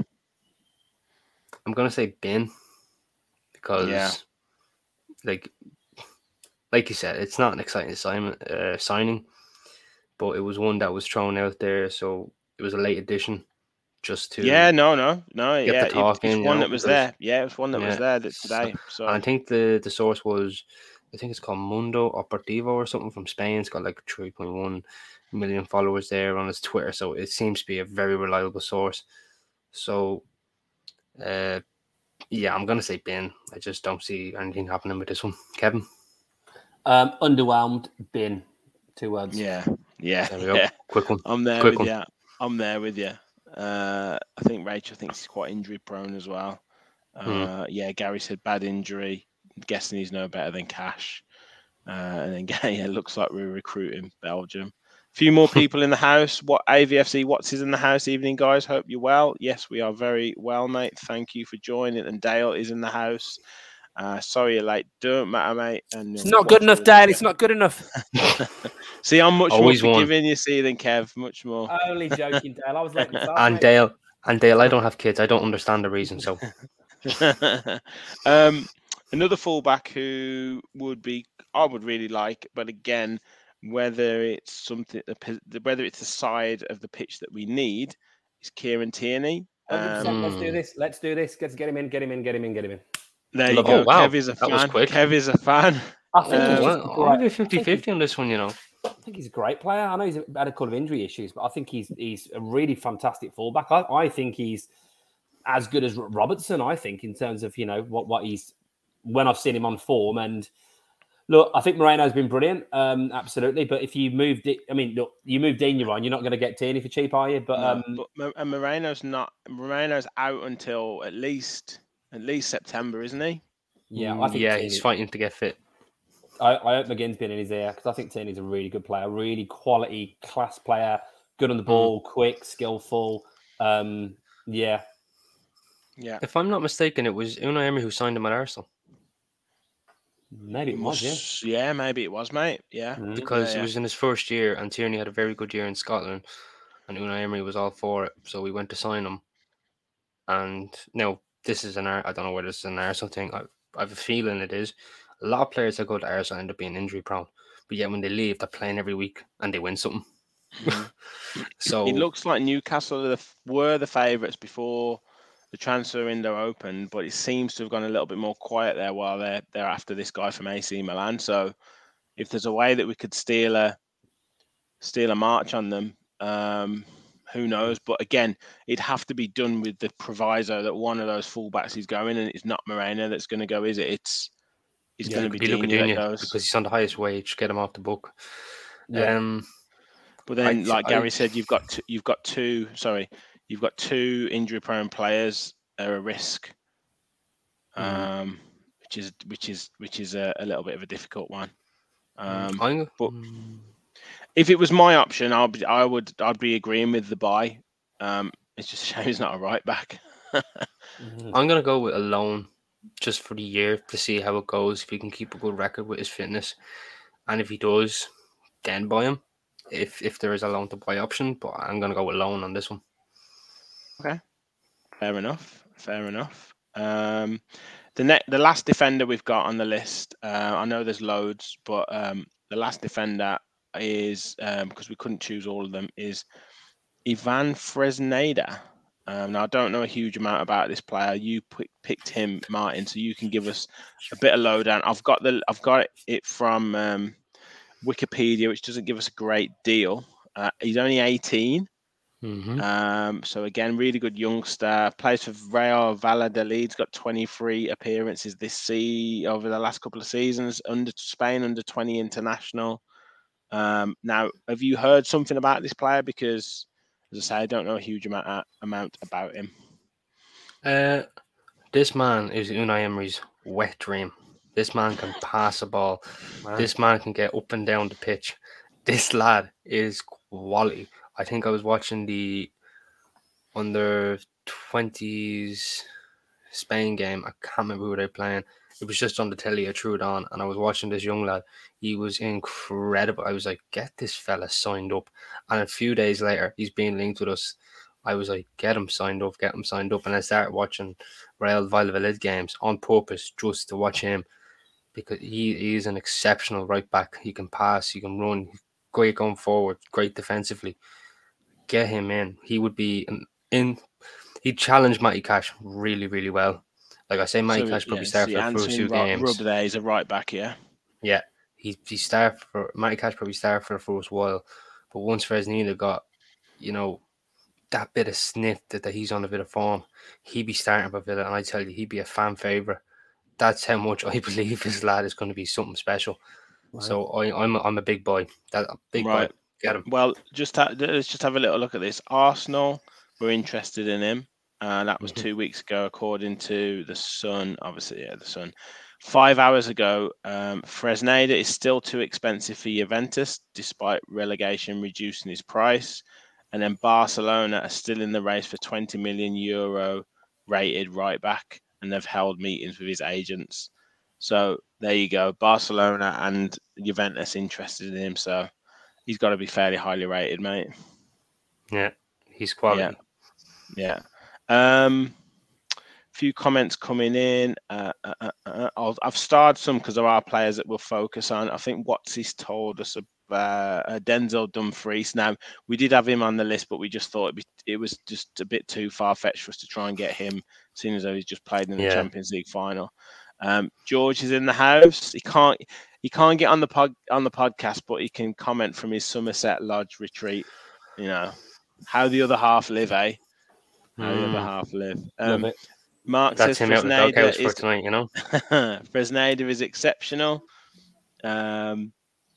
Speaker 3: I'm gonna say bin because,
Speaker 1: yeah.
Speaker 3: like, like you said, it's not an exciting assignment, uh, signing, but it was one that was thrown out there, so it was a late addition, just to
Speaker 1: yeah, no, no, no,
Speaker 3: get
Speaker 1: yeah,
Speaker 3: the talk
Speaker 1: it, it's
Speaker 3: in,
Speaker 1: one
Speaker 3: you know,
Speaker 1: that was
Speaker 3: because,
Speaker 1: there. Yeah, it was one that
Speaker 3: yeah,
Speaker 1: was there today. So
Speaker 3: and I think the the source was, I think it's called Mundo Operativo or something from Spain. It's got like three point one million followers there on his Twitter, so it seems to be a very reliable source. So, uh. Yeah, I'm going to say bin. I just don't see anything happening with this one. Kevin?
Speaker 2: Um, underwhelmed, bin. Two words.
Speaker 1: Yeah, yeah,
Speaker 3: there we go.
Speaker 1: Yeah.
Speaker 3: Quick one.
Speaker 1: I'm there
Speaker 3: Quick
Speaker 1: with
Speaker 3: one.
Speaker 1: you. I'm there with you. Uh, I think Rachel thinks he's quite injury prone as well. Uh, hmm. Yeah, Gary said bad injury. I'm guessing he's no better than Cash. Uh, and then yeah, it looks like we're recruiting Belgium. A few more people in the house. What A V F C Watts is in the house. Evening, guys. Hope you're well. Yes, we are very well, mate. Thank you for joining. And Dale is in the house. Uh, sorry you're late. Don't matter, mate. And
Speaker 2: it's not good enough, Dale. It's not good enough.
Speaker 1: See, I'm much
Speaker 3: Always
Speaker 1: more
Speaker 3: one.
Speaker 1: forgiving, you see, than Kev. Much more.
Speaker 2: Only joking, Dale. I was late myself,
Speaker 3: And
Speaker 2: mate.
Speaker 3: Dale, and Dale, I don't have kids. I don't understand the reason. So,
Speaker 1: um, another fullback who would be, I would really like, but again, whether it's something, whether it's the side of the pitch that we need, is Kieran Tierney.
Speaker 2: Um, let's do this. Let's do this. Let's get him in. Get him in. Get him in. Get him in.
Speaker 1: There you go.
Speaker 3: Oh, wow.
Speaker 1: Kev is a
Speaker 3: that
Speaker 1: fan.
Speaker 3: Was quick.
Speaker 1: Kev is a fan.
Speaker 2: I think um, he's
Speaker 3: well, I'll go fifty-fifty on this one, you know.
Speaker 2: I think he's a great player. I know he's had a couple of injury issues, but I think he's he's a really fantastic fullback. I, I think he's as good as Robertson, I think, in terms of, you know, what, what he's, when I've seen him on form. And look, I think Moreno's been brilliant, um, absolutely. But if you moved it, I mean, look, you moved Digne on, you're not going to get Tierney for cheap, are you? But,
Speaker 1: no,
Speaker 2: um,
Speaker 1: but and Moreno's not. Moreno's out until at least at least September, isn't he?
Speaker 2: Yeah, I think
Speaker 3: yeah,
Speaker 2: Tierney,
Speaker 3: he's fighting to get fit.
Speaker 2: I, I hope McGinn's been in his ear because I think Tierney's a really good player, really quality, class player, good on the ball, mm. quick, skillful. Um, yeah.
Speaker 1: Yeah.
Speaker 3: If I'm not mistaken, it was Unai Emery who signed him at Arsenal.
Speaker 2: Maybe it was,
Speaker 1: yeah. Yeah, maybe it was, mate. Yeah.
Speaker 3: Mm. Because
Speaker 1: yeah,
Speaker 3: it was in his first year and Tierney had a very good year in Scotland and Unai Emery was all for it. So we went to sign him. And now this is an, I don't know whether it's an Arsenal thing. I, I have a feeling it is. A lot of players that go to Arsenal end up being injury prone. But yet when they leave, they're playing every week and they win something.
Speaker 1: Mm-hmm.
Speaker 3: So
Speaker 1: it looks like Newcastle were the favourites before the transfer window opened, but it seems to have gone a little bit more quiet there while they're they're after this guy from A C Milan. So if there's a way that we could steal a steal a march on them, um, who knows? But again, it'd have to be done with the proviso that one of those fullbacks is going, and it's not Moreno that's going to go, is it? It's it's
Speaker 3: yeah,
Speaker 1: going to be
Speaker 3: Digne
Speaker 1: that goes
Speaker 3: because he's on the highest wage. Get him off the book.
Speaker 1: Yeah.
Speaker 3: Um,
Speaker 1: but then,
Speaker 3: I,
Speaker 1: like
Speaker 3: I,
Speaker 1: Gary said, you've got two, you've got two. Sorry, you've got two injury-prone players at a risk, um, mm. which is which is which is a, a little bit of a difficult one. Um,
Speaker 3: I'm,
Speaker 1: but if it was my option, I'll be, I would I'd be agreeing with the buy. Um, it's just a shame he's not a right back.
Speaker 3: I'm gonna go with a loan just for the year to see how it goes. If he can keep a good record with his fitness, and if he does, then buy him. If if there is a loan to buy option, but I'm gonna go with loan on this one.
Speaker 1: Okay, fair enough. Fair enough. Um, the net, the last defender we've got on the list. Uh, I know there's loads, but um, the last defender is um, because we couldn't choose all of them is Ivan Fresneda. Um, now I don't know a huge amount about this player. You p- picked him, Martin, so you can give us a bit of lowdown. I've got the I've got it from um, Wikipedia, which doesn't give us a great deal. Uh, he's only eighteen.
Speaker 3: Mm-hmm.
Speaker 1: Um, so again, really good youngster. Plays for Real Valladolid. Got twenty-three appearances this sea over the last couple of seasons. Under Spain under twenty international. Um, now, have you heard something about this player? Because, as I say, I don't know a huge amount amount about him.
Speaker 3: Uh, this man is Unai Emery's wet dream. This man can pass a ball.
Speaker 2: Man.
Speaker 3: This man can get up and down the pitch. This lad is quality. I think I was watching the under twenties Spain game. I can't remember who they were playing. It was just on the telly. I threw it on, and I was watching this young lad. He was incredible. I was like, get this fella signed up. And a few days later, he's being linked with us. I was like, get him signed up, get him signed up. And I started watching Real Valladolid games on purpose just to watch him because he, he is an exceptional right back. He can pass, he can run, great going forward, great defensively. Get him in. He would be in. in he'd challenge Matty Cash really, really well. Like I say, Matty
Speaker 1: So,
Speaker 3: Cash probably
Speaker 1: yeah,
Speaker 3: start
Speaker 1: so
Speaker 3: for the first few
Speaker 1: right,
Speaker 3: games.
Speaker 1: Rub there, he's a right back, yeah.
Speaker 3: Yeah, he he start for Matty Cash probably start for the first while, but once Fresneda got, you know, that bit of sniff that, that he's on a bit of form, he'd be starting for Villa, and I tell you, he'd be a fan favourite. That's how much I believe this lad is going to be something special. Right. So I, I'm a, I'm a big boy. That big
Speaker 1: right.
Speaker 3: boy. Get him.
Speaker 1: Well, just ha- let's just have a little look at this. Arsenal were interested in him. Uh, that was two weeks ago, according to the Sun. Obviously, yeah, the Sun. Five hours ago, um, Fresneda is still too expensive for Juventus, despite relegation reducing his price. And then Barcelona are still in the race for twenty million euro rated right back, and they've held meetings with his agents. So there you go. Barcelona and Juventus interested in him. So he's got to be fairly highly rated, mate.
Speaker 3: Yeah, he's quality.
Speaker 1: Yeah. yeah. Um, few comments coming in. Uh, uh, uh, I'll, I've starred some because there are players that we'll focus on. I think Watsy's told us about uh, Denzel Dumfries. Now, we did have him on the list, but we just thought it'd be, it was just a bit too far-fetched for us to try and get him, seeing as though he's just played in the yeah. Champions League final. Um, George is in the house. He can't he can't get on the pod on the podcast, but he can comment from his Somerset Lodge retreat. You know, how the other half live, eh? How mm. the other half live. Um,
Speaker 2: Love it.
Speaker 1: Mark
Speaker 3: That's
Speaker 1: says
Speaker 3: him out the doghouse
Speaker 1: is,
Speaker 3: for tonight, you know.
Speaker 1: Fresneda is exceptional. Um,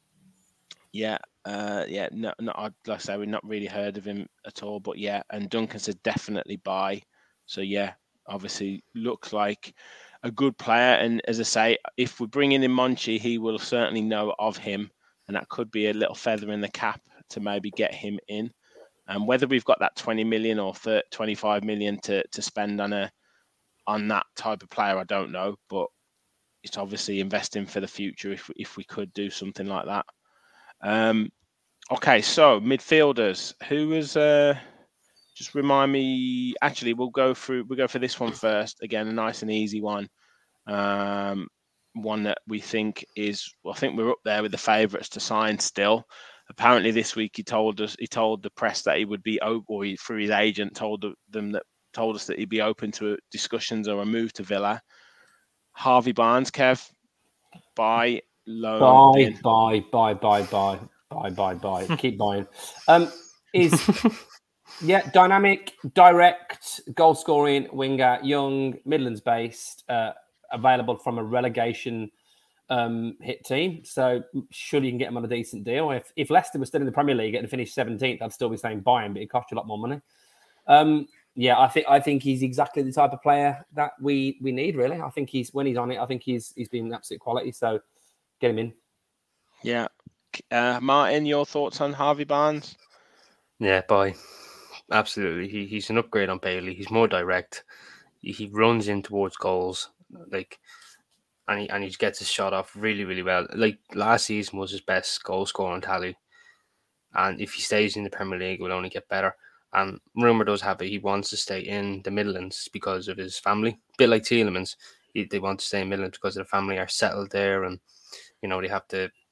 Speaker 1: yeah, uh, yeah. No, no. Like I say, we've not really heard of him at all, but yeah. And Duncan said definitely buy. So yeah, obviously looks like a good player. And as I say, if we're bringing in Monchi, he will certainly know of him, and that could be a little feather in the cap to maybe get him in. And whether we've got that twenty million or thirty, twenty-five million to to spend on a on that type of player, I don't know, but it's obviously investing for the future if if we could do something like that. Um, okay, so midfielders, who was uh, just remind me. Actually, we'll go through. We'll go for this one first. Again, a nice and easy one. Um, one that we think is. Well, I think we're up there with the favourites to sign still. Apparently, this week he told us. He told the press that he would be, or he, through his agent, told them that. Told us that he'd be open to discussions or a move to Villa. Harvey Barnes, Kev, buy, loan,
Speaker 2: buy,
Speaker 1: bin.
Speaker 2: buy, buy, buy, buy, buy, buy, buy. Keep buying. Um, is yeah, dynamic, direct, goal scoring winger, young, Midlands based, uh, available from a relegation um, hit team. So surely you can get him on a decent deal. If if Leicester was still in the Premier League and finished seventeenth, I'd still be saying buy him, but it costs you a lot more money. Um, Yeah, I think I think he's exactly the type of player that we we need. Really, I think he's when he's on it. I think he's he's been absolute quality. So get him in.
Speaker 1: Yeah, uh, Martin, your thoughts on Harvey Barnes?
Speaker 3: Yeah, boy, absolutely. He he's an upgrade on Bailey. He's more direct. He, he runs in towards goals, like, and he and he gets his shot off really really well. Like last season was his best goal scoring tally, and if he stays in the Premier League, it will only get better. And rumour does have it he wants to stay in the Midlands because of his family. A bit like Tielemans, he, they want to stay in Midlands because their family are settled there, and you know they have the,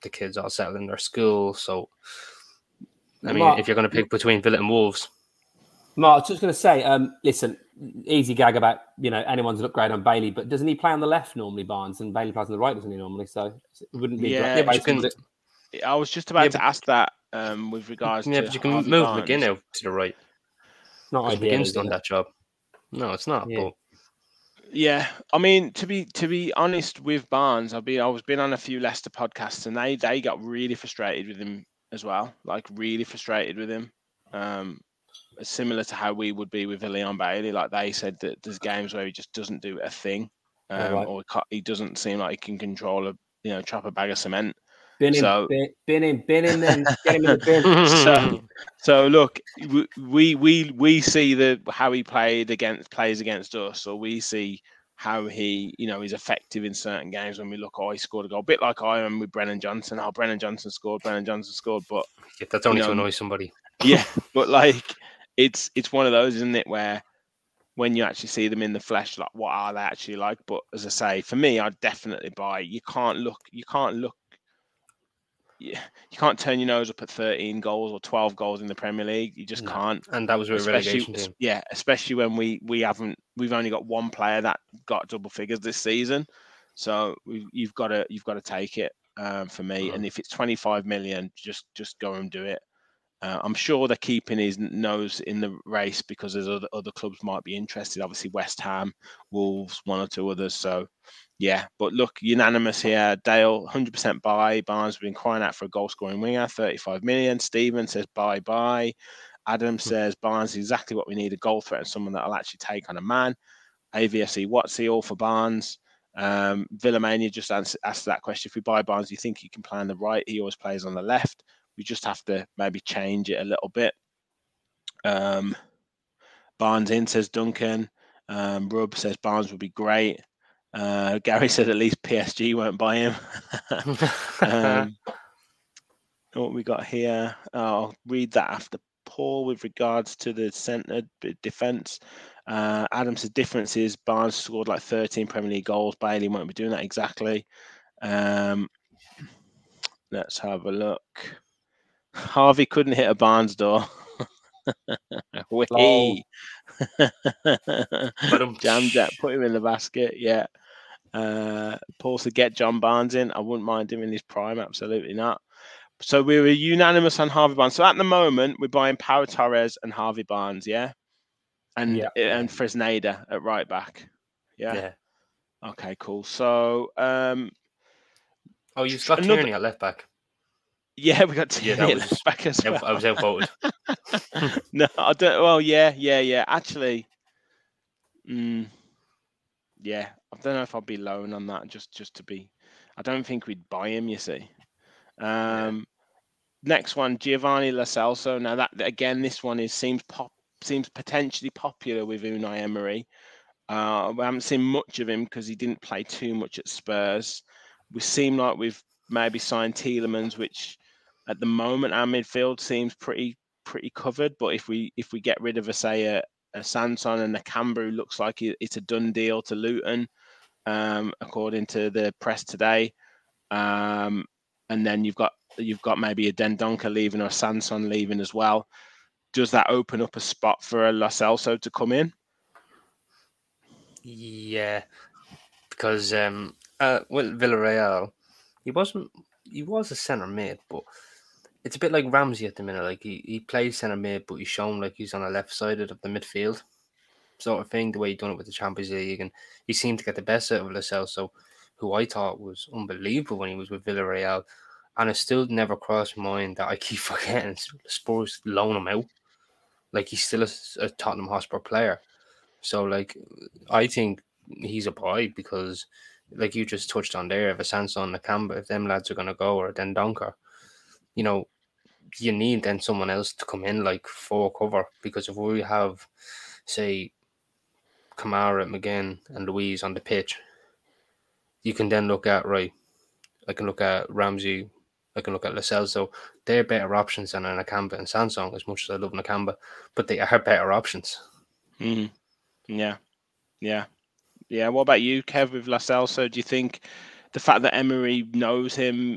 Speaker 3: the kids all settled in their school. So, I mean,
Speaker 2: Mark,
Speaker 3: if you're going to pick between Villa and Wolves,
Speaker 2: Mark, I was just going to say, um, listen, easy gag about you know anyone's an upgrade on Bailey, but doesn't he play on the left normally, Barnes, and Bailey plays on the right, doesn't he normally? So it wouldn't be
Speaker 1: Yeah,
Speaker 2: a
Speaker 3: yeah,
Speaker 2: great
Speaker 3: but you
Speaker 2: replacement,
Speaker 3: can,
Speaker 2: would it?
Speaker 1: I was just about
Speaker 3: yeah,
Speaker 1: to
Speaker 3: but,
Speaker 1: ask that um, with regards
Speaker 3: yeah,
Speaker 1: to
Speaker 3: but you can
Speaker 1: Harvey
Speaker 3: move
Speaker 1: Barnes.
Speaker 3: McGinn out to the right
Speaker 2: Not
Speaker 3: because
Speaker 2: ideal,
Speaker 3: McGinn's
Speaker 2: is
Speaker 3: done
Speaker 2: it?
Speaker 3: that job. No, it's not.
Speaker 2: Yeah.
Speaker 3: But
Speaker 1: Yeah, I mean to be to be honest with Barnes, I've been I was been on a few Leicester podcasts and they they got really frustrated with him as well, like really frustrated with him. Um, similar to how we would be with Leon Bailey, like they said that there's games where he just doesn't do a thing, um,
Speaker 2: right.
Speaker 1: or he, can't- he doesn't seem like he can control a you know chop a bag of cement.
Speaker 2: Bin him,
Speaker 1: So
Speaker 2: bin, bin him, bin him, then get him in the bin.
Speaker 1: so so look, w- we we we see the how he played against plays against us, or we see how he you know is effective in certain games when we look. Oh, he scored a goal, a bit like I am with Brennan Johnson. Oh, Brennan Johnson scored. Brennan Johnson scored, but
Speaker 3: yeah, that's
Speaker 1: you
Speaker 3: only
Speaker 1: know,
Speaker 3: to annoy somebody.
Speaker 1: yeah, but like it's it's one of those, isn't it, where when you actually see them in the flesh, like what are they actually like? But as I say, for me, I'd definitely buy. You can't look. You can't look. Yeah, you can't turn your nose up at thirteen goals or twelve goals in the Premier League. You just
Speaker 3: No.
Speaker 1: can't.
Speaker 3: And that was with a
Speaker 1: Especially,
Speaker 3: relegation team.
Speaker 1: yeah, especially when we we haven't. We've only got one player that got double figures this season, so we, you've got to you've got to take it um, for me.
Speaker 3: Mm.
Speaker 1: And if it's twenty-five million, just just go and do it. Uh, I'm sure they're keeping his nose in the race because there's other other clubs might be interested. Obviously, West Ham, Wolves, one or two others. So, yeah. But look, unanimous here. Dale, one hundred percent buy. Barnes has been crying out for a goal scoring winger, thirty-five million. Stephen says bye bye. Adam says Barnes is exactly what we need, a goal threat and someone that'll actually take on a man. A V S E Watsy, all for Barnes. Um, Villamania just answer, asked that question. If we buy Barnes, do you think he can play on the right? He always plays on the left. We just have to maybe change it a little bit. Um, Barnes in, says Duncan. Um, Rub says Barnes would be great. Uh, Gary said at least P S G won't buy him. um, what we got here? I'll read that after Paul with regards to the centre defence. Uh, Adam says difference is Barnes scored like thirteen Premier League goals. Bailey won't be doing that exactly. Um, let's have a look. Harvey couldn't hit a Barnes door. Wee. Jam Jack, put him in the basket. Yeah. Uh, Paul said, get John Barnes in. I wouldn't mind him in his prime. Absolutely not. So we were unanimous on Harvey Barnes. So at the moment, we're buying Pau Torres and Harvey Barnes. Yeah. And
Speaker 2: Yeah.
Speaker 1: and Fresneda at right back. Yeah.
Speaker 3: Yeah.
Speaker 1: Okay, cool. So um,
Speaker 3: Oh, you've got
Speaker 1: another-
Speaker 3: Tierney at left back.
Speaker 1: yeah, we got
Speaker 3: Yeah,
Speaker 1: Tierney
Speaker 3: that
Speaker 1: at
Speaker 3: was-
Speaker 1: left back as well.
Speaker 3: I was outvoted.
Speaker 1: No, I don't. Well, yeah, yeah, yeah. Actually, mm, yeah, I don't know if I'd be loan on that. Just, just to be, I don't think we'd buy him. You see. Um, next one, Giovanni Lo Celso. Now that again, this one is seems pop seems potentially popular with Unai Emery. Uh, we haven't seen much of him because he didn't play too much at Spurs. We seem like we've maybe signed Tielemans, which at the moment our midfield seems pretty pretty covered. But if we if we get rid of a say a, a Sanson and a Cambrew, looks like it, it's a done deal to Luton, um, according to the press today. Um, and then you've got you've got maybe a Dendoncker leaving or a Sanson leaving as well. Does that open up a spot for a Lo Celso to come in?
Speaker 3: Yeah, because um, uh, with Villarreal, he wasn't. He was a centre mid, but it's a bit like Ramsey at the minute. Like he, he plays centre mid, but he's shown like he's on the left side of the midfield, sort of thing. The way he done it with the Champions League, and he seemed to get the best out of Lo Celso, who I thought was unbelievable when he was with Villarreal, and it still never crossed my mind that I keep forgetting Spurs loan him out. Like he's still a, a Tottenham Hotspur player. So, like, I think he's a buy because, like you just touched on there, if a Sanson, a Kamba, if them lads are going to go, or a Dendoncker, you know, you need then someone else to come in, like, for cover. Because if we have, say, Kamara, McGinn, and Louise on the pitch, you can then look at, right, I can look at Ramsey, I can look at Lo Celso. They're better options than an Nakamba and Sanson, as much as I love Nakamba, but they are better options.
Speaker 1: Mm. Yeah, yeah, yeah. What about you, Kev, with Lo Celso? Do you think the fact that Emery knows him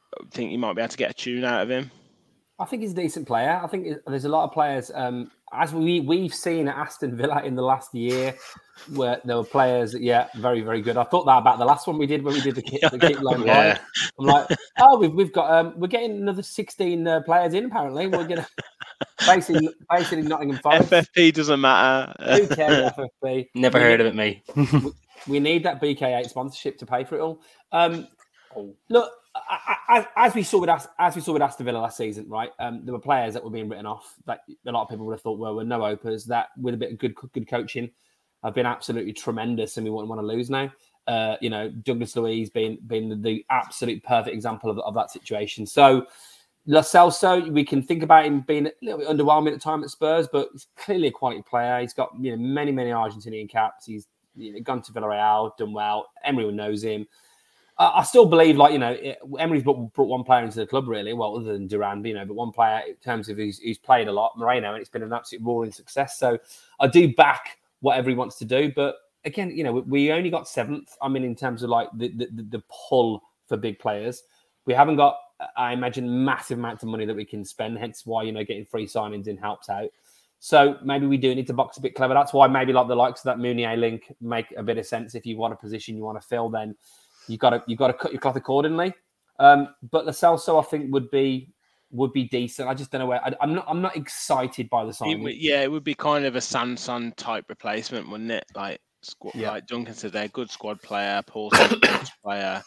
Speaker 1: think you might be able to get a tune out of him?
Speaker 2: I think he's a decent player. I think there's a lot of players, um, as we, we've seen at Aston Villa in the last year, where there were players, yeah, very, very good. I thought that about the last one we did when we did the keep, the keep loan
Speaker 3: yeah.
Speaker 2: I'm like, oh, we've we've got um, we're getting another sixteen uh, players in. Apparently, we're gonna basically basically Nottingham Forest.
Speaker 1: F F P doesn't matter.
Speaker 2: Who cares? F F P.
Speaker 3: Never
Speaker 2: we
Speaker 3: heard
Speaker 2: need,
Speaker 3: of it, me.
Speaker 2: we, we need that B K eight sponsorship to pay for it all. Um, look. As, as we saw with as we saw with Aston Villa last season, right? Um, there were players that were being written off that a lot of people would have thought well, were no opers. That with a bit of good good coaching, have been absolutely tremendous, and we wouldn't want to lose now. Uh, you know, Douglas Luiz being being the, the absolute perfect example of, of that situation. So, Lo Celso, we can think about him being a little bit underwhelming at time at Spurs, but he's clearly a quality player. He's got you know many many Argentinian caps. He's you know, gone to Villarreal, done well. Everyone knows him. I still believe, like, you know, Emery's brought, brought one player into the club, really. Well, other than Duran, you know, but one player in terms of who's, who's played a lot, Moreno, and it's been an absolute roaring success. So I do back whatever he wants to do. But again, you know, we only got seventh. I mean, in terms of like the, the, the pull for big players, we haven't got, I imagine, massive amounts of money that we can spend. Hence why, you know, getting free signings in helps out. So maybe we do need to box a bit clever. That's why maybe like the likes of that Mounier link make a bit of sense. If you want a position you want to fill, then you got to you got to cut your cloth accordingly. Um, but Lo Celso, I think, would be would be decent. I just don't know where. I, I'm not I'm not excited by the signing.
Speaker 1: It would, yeah, it would be kind of a Sanson type replacement, wouldn't it? Like squad, yeah. like Duncan said, they're a good squad player. Paul's a good player.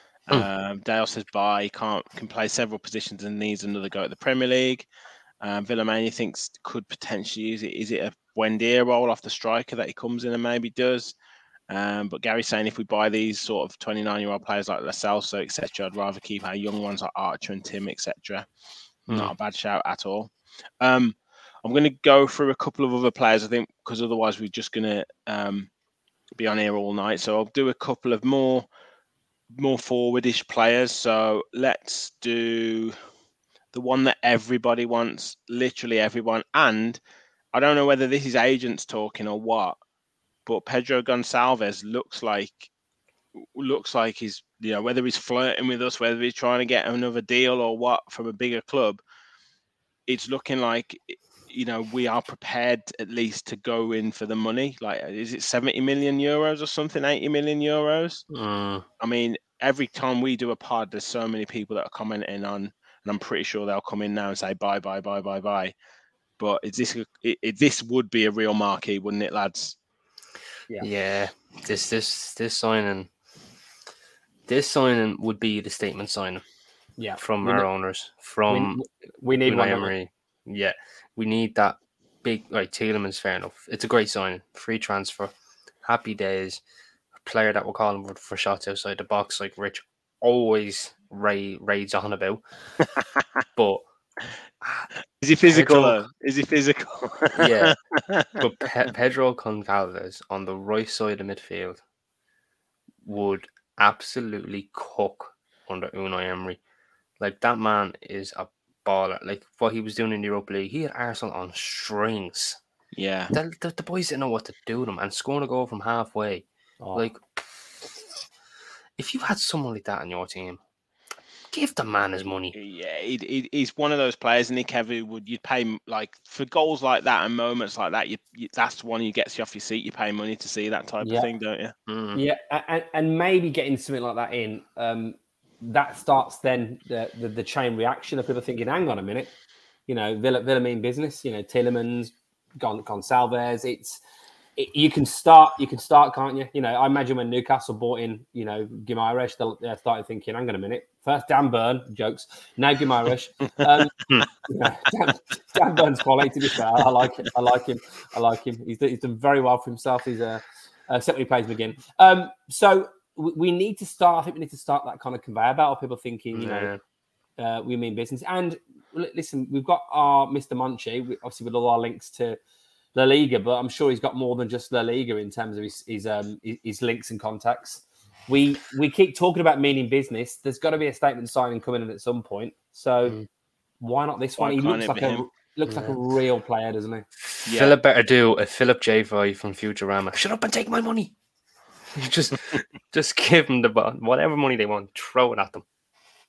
Speaker 1: Um, Dale says, "Bye, can't can play several positions and needs another go at the Premier League." Um, Villamania thinks could potentially use it. Is it a Buendia role off the striker that he comes in and maybe does? Um, but Gary's saying if we buy these sort of twenty-nine-year-old players like Lo Celso, et cetera, I'd rather keep our young ones like Archer and Tim, et cetera. Mm. Not a bad shout at all. Um, I'm going to go through a couple of other players, I think, because otherwise we're just going to um, be on here all night. So I'll do a couple of more more forwardish players. So let's do the one that everybody wants, literally everyone. And I don't know whether this is agents talking or what, but Pedro Gonçalves looks like looks like he's, you know, whether he's flirting with us, whether he's trying to get another deal or what from a bigger club, it's looking like, you know, we are prepared at least to go in for the money. Like, is it seventy million euros or something, eighty million euros?
Speaker 3: Mm. I
Speaker 1: mean, every time we do a pod, there's so many people that are commenting on, and I'm pretty sure they'll come in now and say, bye, bye, bye, bye, bye. But is this, it, it, this would be a real marquee, wouldn't it, lads?
Speaker 3: Yeah. yeah, this this this signing, this signing would be the statement signing.
Speaker 2: Yeah,
Speaker 3: from
Speaker 2: we
Speaker 3: our
Speaker 2: need,
Speaker 3: owners, from
Speaker 2: we, we need
Speaker 3: Unai Emery. Yeah, we need that big. Right, Tielemans, fair enough. It's a great signing, free transfer, happy days. A player that will call him for shots outside the box, like Rich always ra- raids on about. But
Speaker 1: is he physical? Pedro, is he physical?
Speaker 3: Yeah, but Pe- Pedro Gonçalves on the right side of midfield would absolutely cook under Unai Emery. Like, that man is a baller. Like, what he was doing in the Europa League, he had Arsenal on strings.
Speaker 1: Yeah,
Speaker 3: the, the, the boys didn't know what to do with him, and scoring a goal from halfway. Oh. Like, if you had someone like that on your team, give the man his money.
Speaker 1: Yeah, he, he, he's one of those players, and Nick Evans would you'd pay like for goals like that and moments like that. You, you that's the one who gets you off your seat. You pay money to see that type
Speaker 2: yeah.
Speaker 1: of thing, don't you?
Speaker 3: Mm.
Speaker 2: Yeah, and, and maybe getting something like that in. Um, that starts then the, the the chain reaction of people thinking, "Hang on a minute, you know, Villa, Villa mean business." You know, Tielemans, Gon, Gonçalves. It's it, you can start, you can start, can't you? You know, I imagine when Newcastle bought in, you know, Guimaraes, they started thinking, "Hang on a minute, first Dan Burn jokes, now Guimaraes." um, you know, Dan, Dan Burn's quality, to be fair, I like him. I like him. I like him. He's, he's done very well for himself. He's a uh, except when he plays McGinn. Um, so. We need to start. I think we need to start that kind of conveyor belt of people thinking, you know, yeah. uh, we mean business. And listen, we've got our Mister Monchi, obviously with all our links to La Liga, but I'm sure he's got more than just La Liga in terms of his his, um, his links and contacts. We we keep talking about meaning business. There's got to be a statement signing coming in at some point. So mm. why not this
Speaker 1: why
Speaker 2: one? He looks like a
Speaker 1: him?
Speaker 2: looks yeah. like a real player, doesn't he?
Speaker 3: Yeah. Philip better do a Philip J. Voy from Futurama. Shut up and take my money. just just give them the whatever money they want, throw it at them.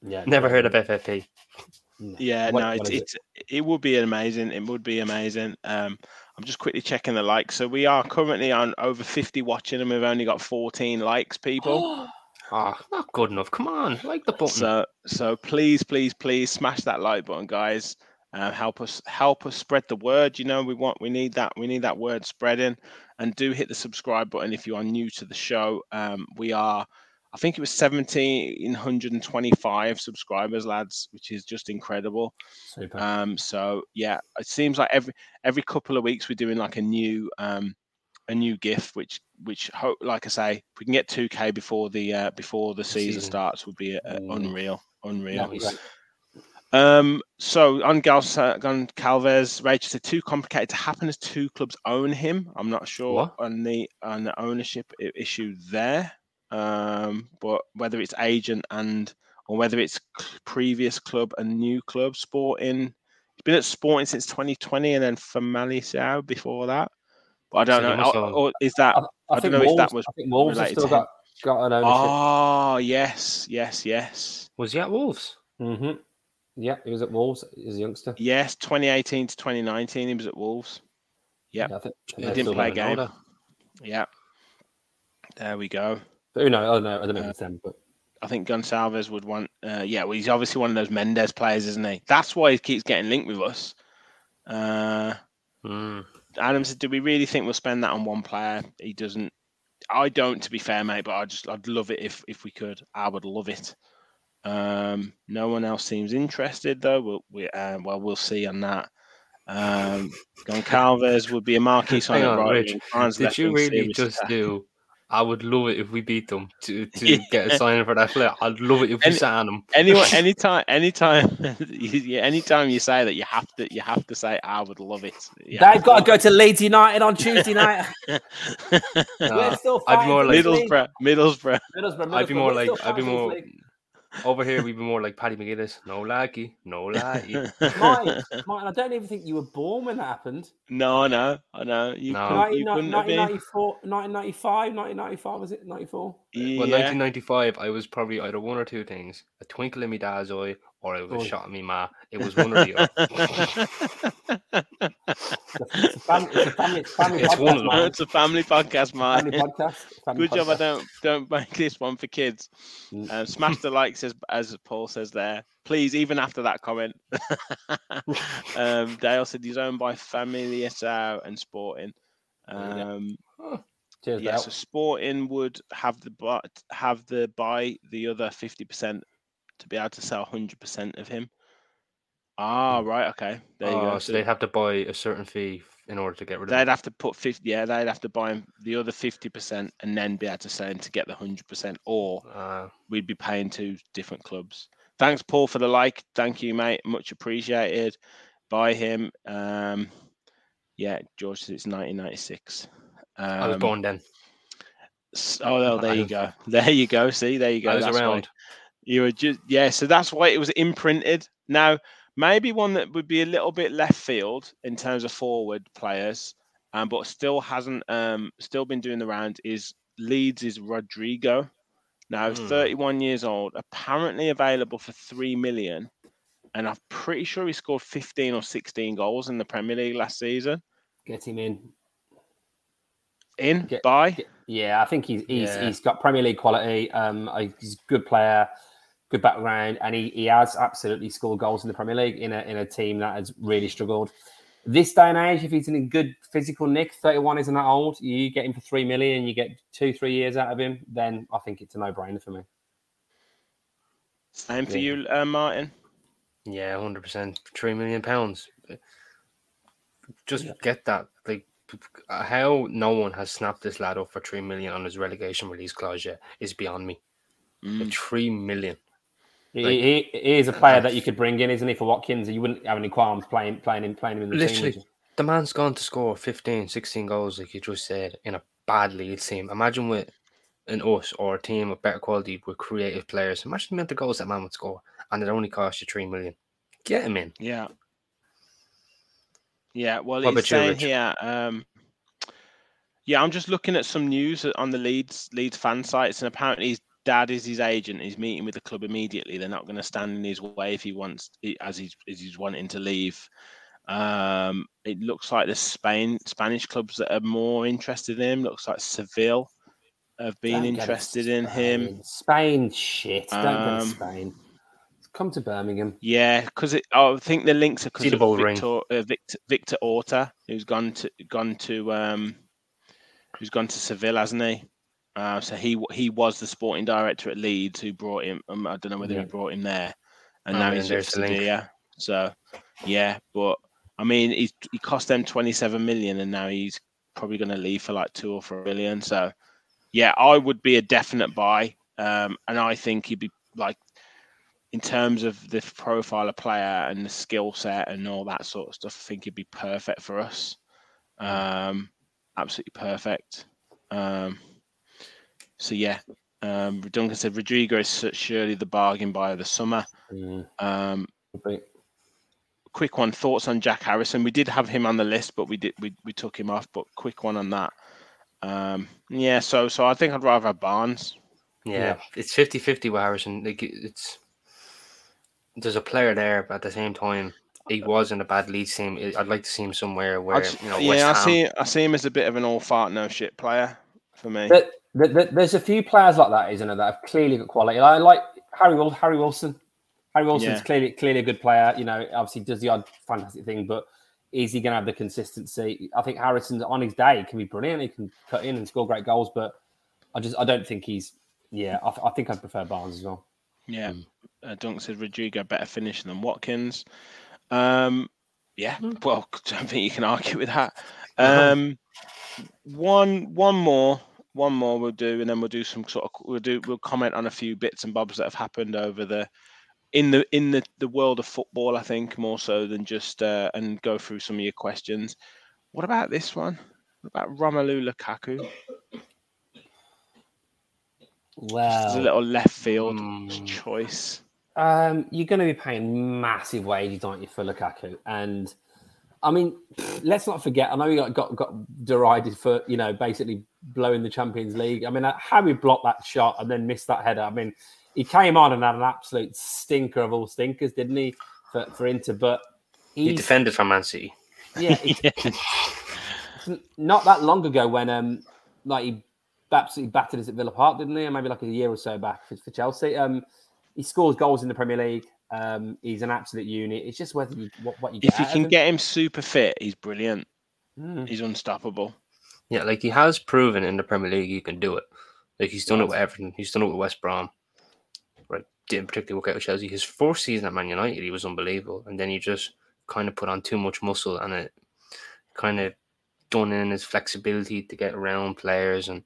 Speaker 2: Yeah,
Speaker 3: Never heard of
Speaker 2: it.
Speaker 3: F F P.
Speaker 1: Yeah,
Speaker 2: What-
Speaker 1: no,
Speaker 2: what
Speaker 1: it's,
Speaker 2: is it?
Speaker 1: it's it would be amazing. It would be amazing. Um, I'm just quickly checking the likes. So we are currently on over fifty watching, and we've only got fourteen likes, people.
Speaker 3: Ah, not good enough. Come on, like the button.
Speaker 1: So so please, please, please smash that like button, guys. Uh, help us help us spread the word. You know, we want we need that we need that word spreading, and do hit the subscribe button if you are new to the show. Um, we are. I think it was one thousand seven hundred twenty-five subscribers, lads, which is just incredible.
Speaker 2: Super.
Speaker 1: Um, so yeah, it seems like every every couple of weeks we're doing like a new um, a new GIF, which which hope like I say, if we can get two K before the uh, before the season,
Speaker 3: Season.
Speaker 1: starts, would be uh,
Speaker 2: Ooh.
Speaker 1: unreal, unreal.
Speaker 3: Nice.
Speaker 1: Um, so on Gal on Calvez, Rachel said too complicated to happen as two clubs own him. I'm not sure
Speaker 3: What?
Speaker 1: on the on the ownership i- issue there. Um, but whether it's agent and or whether it's c- previous club and new club, Sporting. He's been at Sporting since twenty twenty, and then Famalicão before that. But I don't
Speaker 3: So he
Speaker 1: know.
Speaker 3: must
Speaker 1: Or,
Speaker 3: have-
Speaker 1: or is that?
Speaker 2: I,
Speaker 1: I,
Speaker 2: I,
Speaker 1: don't
Speaker 2: think
Speaker 1: know
Speaker 2: Wolves,
Speaker 1: if that was
Speaker 2: I think Wolves have
Speaker 1: related
Speaker 2: still
Speaker 1: to him.
Speaker 2: got, got an ownership.
Speaker 1: Oh yes, yes, yes,
Speaker 3: Was he at Wolves?
Speaker 2: Mm-hmm. Yeah, he was at Wolves as a youngster.
Speaker 1: yes. twenty eighteen to twenty nineteen, he was at Wolves. Yep.
Speaker 2: Yeah, I think, I think
Speaker 1: He
Speaker 2: they've
Speaker 1: didn't
Speaker 2: still
Speaker 1: play a
Speaker 2: got it.
Speaker 1: game. Yeah. There we go.
Speaker 2: But who knows? Oh, no, I don't know if
Speaker 1: Uh,
Speaker 2: it's them, but
Speaker 1: I think Gonsalves would want. Uh, yeah, well, he's obviously one of those Mendes players, isn't he? That's why he keeps getting linked with us. Uh,
Speaker 3: Mm.
Speaker 1: Adam said, "Do we really think we'll spend that on one player?" He doesn't. I don't, to be fair, mate. But I just, I'd love it if if we could. I would love it. Um, no one else seems interested, though. We'll, we, uh, well, we'll see on that. Um, Goncalves would be a marquee sign
Speaker 3: Hang
Speaker 1: at
Speaker 3: on,
Speaker 1: right
Speaker 3: Rich.
Speaker 1: wing. Barnes
Speaker 3: Did
Speaker 1: left
Speaker 3: you
Speaker 1: wing,
Speaker 3: really
Speaker 1: serious
Speaker 3: just
Speaker 1: attack.
Speaker 3: do? I would love it if we beat them to, to
Speaker 1: Yeah.
Speaker 3: get a sign for that player. I'd love it if we
Speaker 1: Any-
Speaker 3: signed them.
Speaker 1: Anyone, anytime, anytime, you, you- anytime you say that, you have to, you have to say, "I would love it." You
Speaker 2: they've
Speaker 1: have
Speaker 2: got to go to Leeds United on Tuesday night.
Speaker 1: to.
Speaker 2: We're still
Speaker 3: I'd be
Speaker 2: fighting
Speaker 3: more
Speaker 2: for
Speaker 3: like
Speaker 2: this league.
Speaker 1: Middlesbrough, Middlesbrough.
Speaker 2: Middlesbrough,
Speaker 3: I'd be
Speaker 2: Middlesbrough,
Speaker 3: more
Speaker 2: we're
Speaker 3: like
Speaker 2: still
Speaker 3: I'd be
Speaker 2: fighting for this
Speaker 3: more
Speaker 2: league.
Speaker 3: over here. We'd be more like Paddy McGuinness. No likey, no likey.
Speaker 2: Mike, Mike, I don't even think you were born when that happened.
Speaker 1: No, I know, I know. You,
Speaker 3: No.
Speaker 1: couldn't, you couldn't have
Speaker 2: nineteen
Speaker 1: been.
Speaker 2: ninety-four, nineteen ninety-five, nineteen ninety-five, was it? ninety-four?
Speaker 3: Well,
Speaker 1: Yeah.
Speaker 3: nineteen ninety-five, I was probably either one or two things: a twinkle in my dad's eye, or I was
Speaker 2: Oh.
Speaker 3: shot at me ma. It was one or the other.
Speaker 2: It's a family, it's a family, it's a family
Speaker 3: It's
Speaker 2: podcast,
Speaker 3: one of them.
Speaker 2: Mike.
Speaker 1: It's a family podcast,
Speaker 2: Family
Speaker 1: mate.
Speaker 2: podcast. Family
Speaker 1: Good job. I
Speaker 2: podcast.
Speaker 1: don't don't make this one for kids.
Speaker 2: Mm.
Speaker 1: Um, smash the likes as as Paul says there, please. Even after that comment, um, Dale said he's owned by Famalicão and Sporting. Um,
Speaker 2: Cheers,
Speaker 1: yeah,
Speaker 2: Dale.
Speaker 1: so Sporting would have the buy, have the buy the other fifty percent to be able to sell one hundred percent of him. Ah, right, okay, there you
Speaker 3: Oh,
Speaker 1: go.
Speaker 3: so they'd have to buy a certain fee in order to get rid of
Speaker 1: They'd
Speaker 3: it.
Speaker 1: have to put fifty. Yeah, they'd have to buy him the other fifty percent and then be able to sell him to get the hundred percent, or
Speaker 3: Uh,
Speaker 1: we'd be paying two different clubs. Thanks, Paul, for the like. Thank you, mate. Much appreciated by him. Um, yeah, George says it's nineteen ninety-six. Um,
Speaker 3: I was born then.
Speaker 1: s- Oh, well, there you go. There you go. See, there you go.
Speaker 3: I was
Speaker 1: That's why
Speaker 3: around.
Speaker 1: you were just yeah. So that's why it was imprinted. Now, maybe one that would be a little bit left field in terms of forward players, um, but still hasn't um still been doing the round is Leeds is Rodrigo. Now,
Speaker 3: Hmm.
Speaker 1: thirty-one years old, apparently available for three million, and I'm pretty sure he scored fifteen or sixteen goals in the Premier League last season.
Speaker 2: Get him in.
Speaker 1: In
Speaker 2: Get-
Speaker 1: by
Speaker 2: Get- Yeah, I think he's he's,
Speaker 3: Yeah.
Speaker 2: he's got Premier League quality. Um, I- he's a good player, good background, and he, he has absolutely scored goals in the Premier League in a in a team that has really struggled. This day and age, if he's in a good physical nick, thirty-one isn't that old. You get him for three million, you get two, three years out of him. Then I think it's a no-brainer for me.
Speaker 1: same for
Speaker 2: Yeah.
Speaker 1: you, uh, Martin.
Speaker 3: Yeah, one hundred percent. Three million pounds. Just
Speaker 2: Yeah.
Speaker 3: get that. Like, how no one has snapped this lad up for three million on his relegation release clause yet is beyond me.
Speaker 1: Mm.
Speaker 3: Like, three million.
Speaker 2: He,
Speaker 3: Like-
Speaker 2: he, he is a player that you could bring in, isn't he, for Watkins? You wouldn't have any qualms playing playing him playing him in the
Speaker 3: Literally,
Speaker 2: team. would you?
Speaker 3: the man's gone to score fifteen, sixteen goals, like you just said, in a bad Leeds team. Imagine with an us or a team of better quality with creative players. Imagine the amount of goals that man would score, and it only cost you three million. Get him in.
Speaker 1: Yeah. Yeah, well,
Speaker 3: What
Speaker 1: it's
Speaker 3: about you,
Speaker 1: saying
Speaker 3: Rich?
Speaker 1: here. Um, yeah, I'm just looking at some news on the Leeds Leeds fan sites, and apparently he's dad is his agent. He's meeting with the club immediately. They're not going to stand in his way if he wants, as he's as he's wanting to leave. Um, it looks like the Spain Spanish clubs that are more interested in him. Looks like Seville have been
Speaker 2: Don't get
Speaker 1: interested
Speaker 2: it,
Speaker 1: in him.
Speaker 2: Spain. Spain shit. Don't go to
Speaker 1: Um,
Speaker 2: Spain. Come to Birmingham.
Speaker 1: Yeah, because I think the links are
Speaker 3: See
Speaker 1: because
Speaker 3: the
Speaker 1: of
Speaker 3: ball ring.
Speaker 1: Victor, uh, Victor Victor Orta, who's gone to gone to um, who's gone to Seville, hasn't he? Uh, so he he was the sporting director at Leeds, who brought him. Um, I don't know whether
Speaker 2: Yeah.
Speaker 1: he brought him there, and
Speaker 3: Oh,
Speaker 1: now
Speaker 3: man,
Speaker 1: he's at
Speaker 3: there's the link.
Speaker 1: Sevilla. So yeah, but I mean, he he cost them twenty-seven million, and now he's probably going to leave for like two or four million. So yeah, I would be a definite buy, um, and I think he'd be like. In terms of the profile of player and the skill set and all that sort of stuff, I think he'd be perfect for us. Um, absolutely perfect. Um, so yeah, um, Duncan said Rodrigo is surely the bargain buy of the summer.
Speaker 2: Mm.
Speaker 1: Um,
Speaker 2: But
Speaker 1: quick one, thoughts on Jack Harrison? We did have him on the list, but we did we, we took him off. But quick one on that. Um, yeah, so so I think I'd rather have Barnes.
Speaker 3: Yeah,
Speaker 2: Yeah.
Speaker 3: it's fifty-fifty with Harrison. Like it's there's a player there, but at the same time, he was in a bad Leeds team. I'd like to see him somewhere where
Speaker 1: I'd-
Speaker 3: you know
Speaker 1: yeah,
Speaker 3: West
Speaker 1: I
Speaker 3: Ham.
Speaker 1: see I see him as a bit of an all fart no shit player for me.
Speaker 2: There- there- there- there's a few players like that, isn't there, that have clearly got quality. I like Harry Wil- Harry Wilson. Harry Wilson's
Speaker 1: Yeah.
Speaker 2: clearly clearly a good player. You know, obviously does the odd fantastic thing, but is he going to have the consistency? I think Harrison's on his day can be brilliant. He can cut in and score great goals, but I just I don't think he's. Yeah, I, I think I'd prefer Barnes as well.
Speaker 1: Yeah, uh, Dunk said Rodrigo better finisher than Watkins. Um, yeah, well, I don't think you can argue with that. Um, one, one more, one more we'll do, and then we'll do some sort of we'll do we'll comment on a few bits and bobs that have happened over the in the in the, the world of football. I think more so than just uh, and go through some of your questions. What about this one? What about Romelu Lukaku? Just as a
Speaker 2: Well,
Speaker 1: little left field
Speaker 3: Mm.
Speaker 1: choice.
Speaker 2: Um, you're going to be paying massive wages, aren't you, for Lukaku? And I mean, let's not forget. I know he got, got got derided for you know basically blowing the Champions League. I mean, how he blocked that shot and then missed that header. I mean, he came on and had an absolute stinker of all stinkers, didn't he, for, for Inter? But
Speaker 3: He
Speaker 2: he's,
Speaker 3: defended for Man City.
Speaker 2: yeah, it's, it's not that long ago when um like he absolutely battered us at Villa Park, didn't he? Maybe like a year or so back for, for Chelsea. Um. He scores goals in the Premier League. Um, he's an absolute unit. It's just whether you what, what you get.
Speaker 1: If you
Speaker 2: out
Speaker 1: can
Speaker 2: of him.
Speaker 1: get him super fit, he's brilliant.
Speaker 2: Mm.
Speaker 1: He's unstoppable.
Speaker 3: Yeah, like he has proven in the Premier League he can do it. Like he's done
Speaker 2: Right.
Speaker 3: it with Everton. He's done it with West Brom. Right, didn't particularly work out with Chelsea. His first season at Man United, he was unbelievable, and then he just kind of put on too much muscle, and it kind of done in his flexibility to get around players, and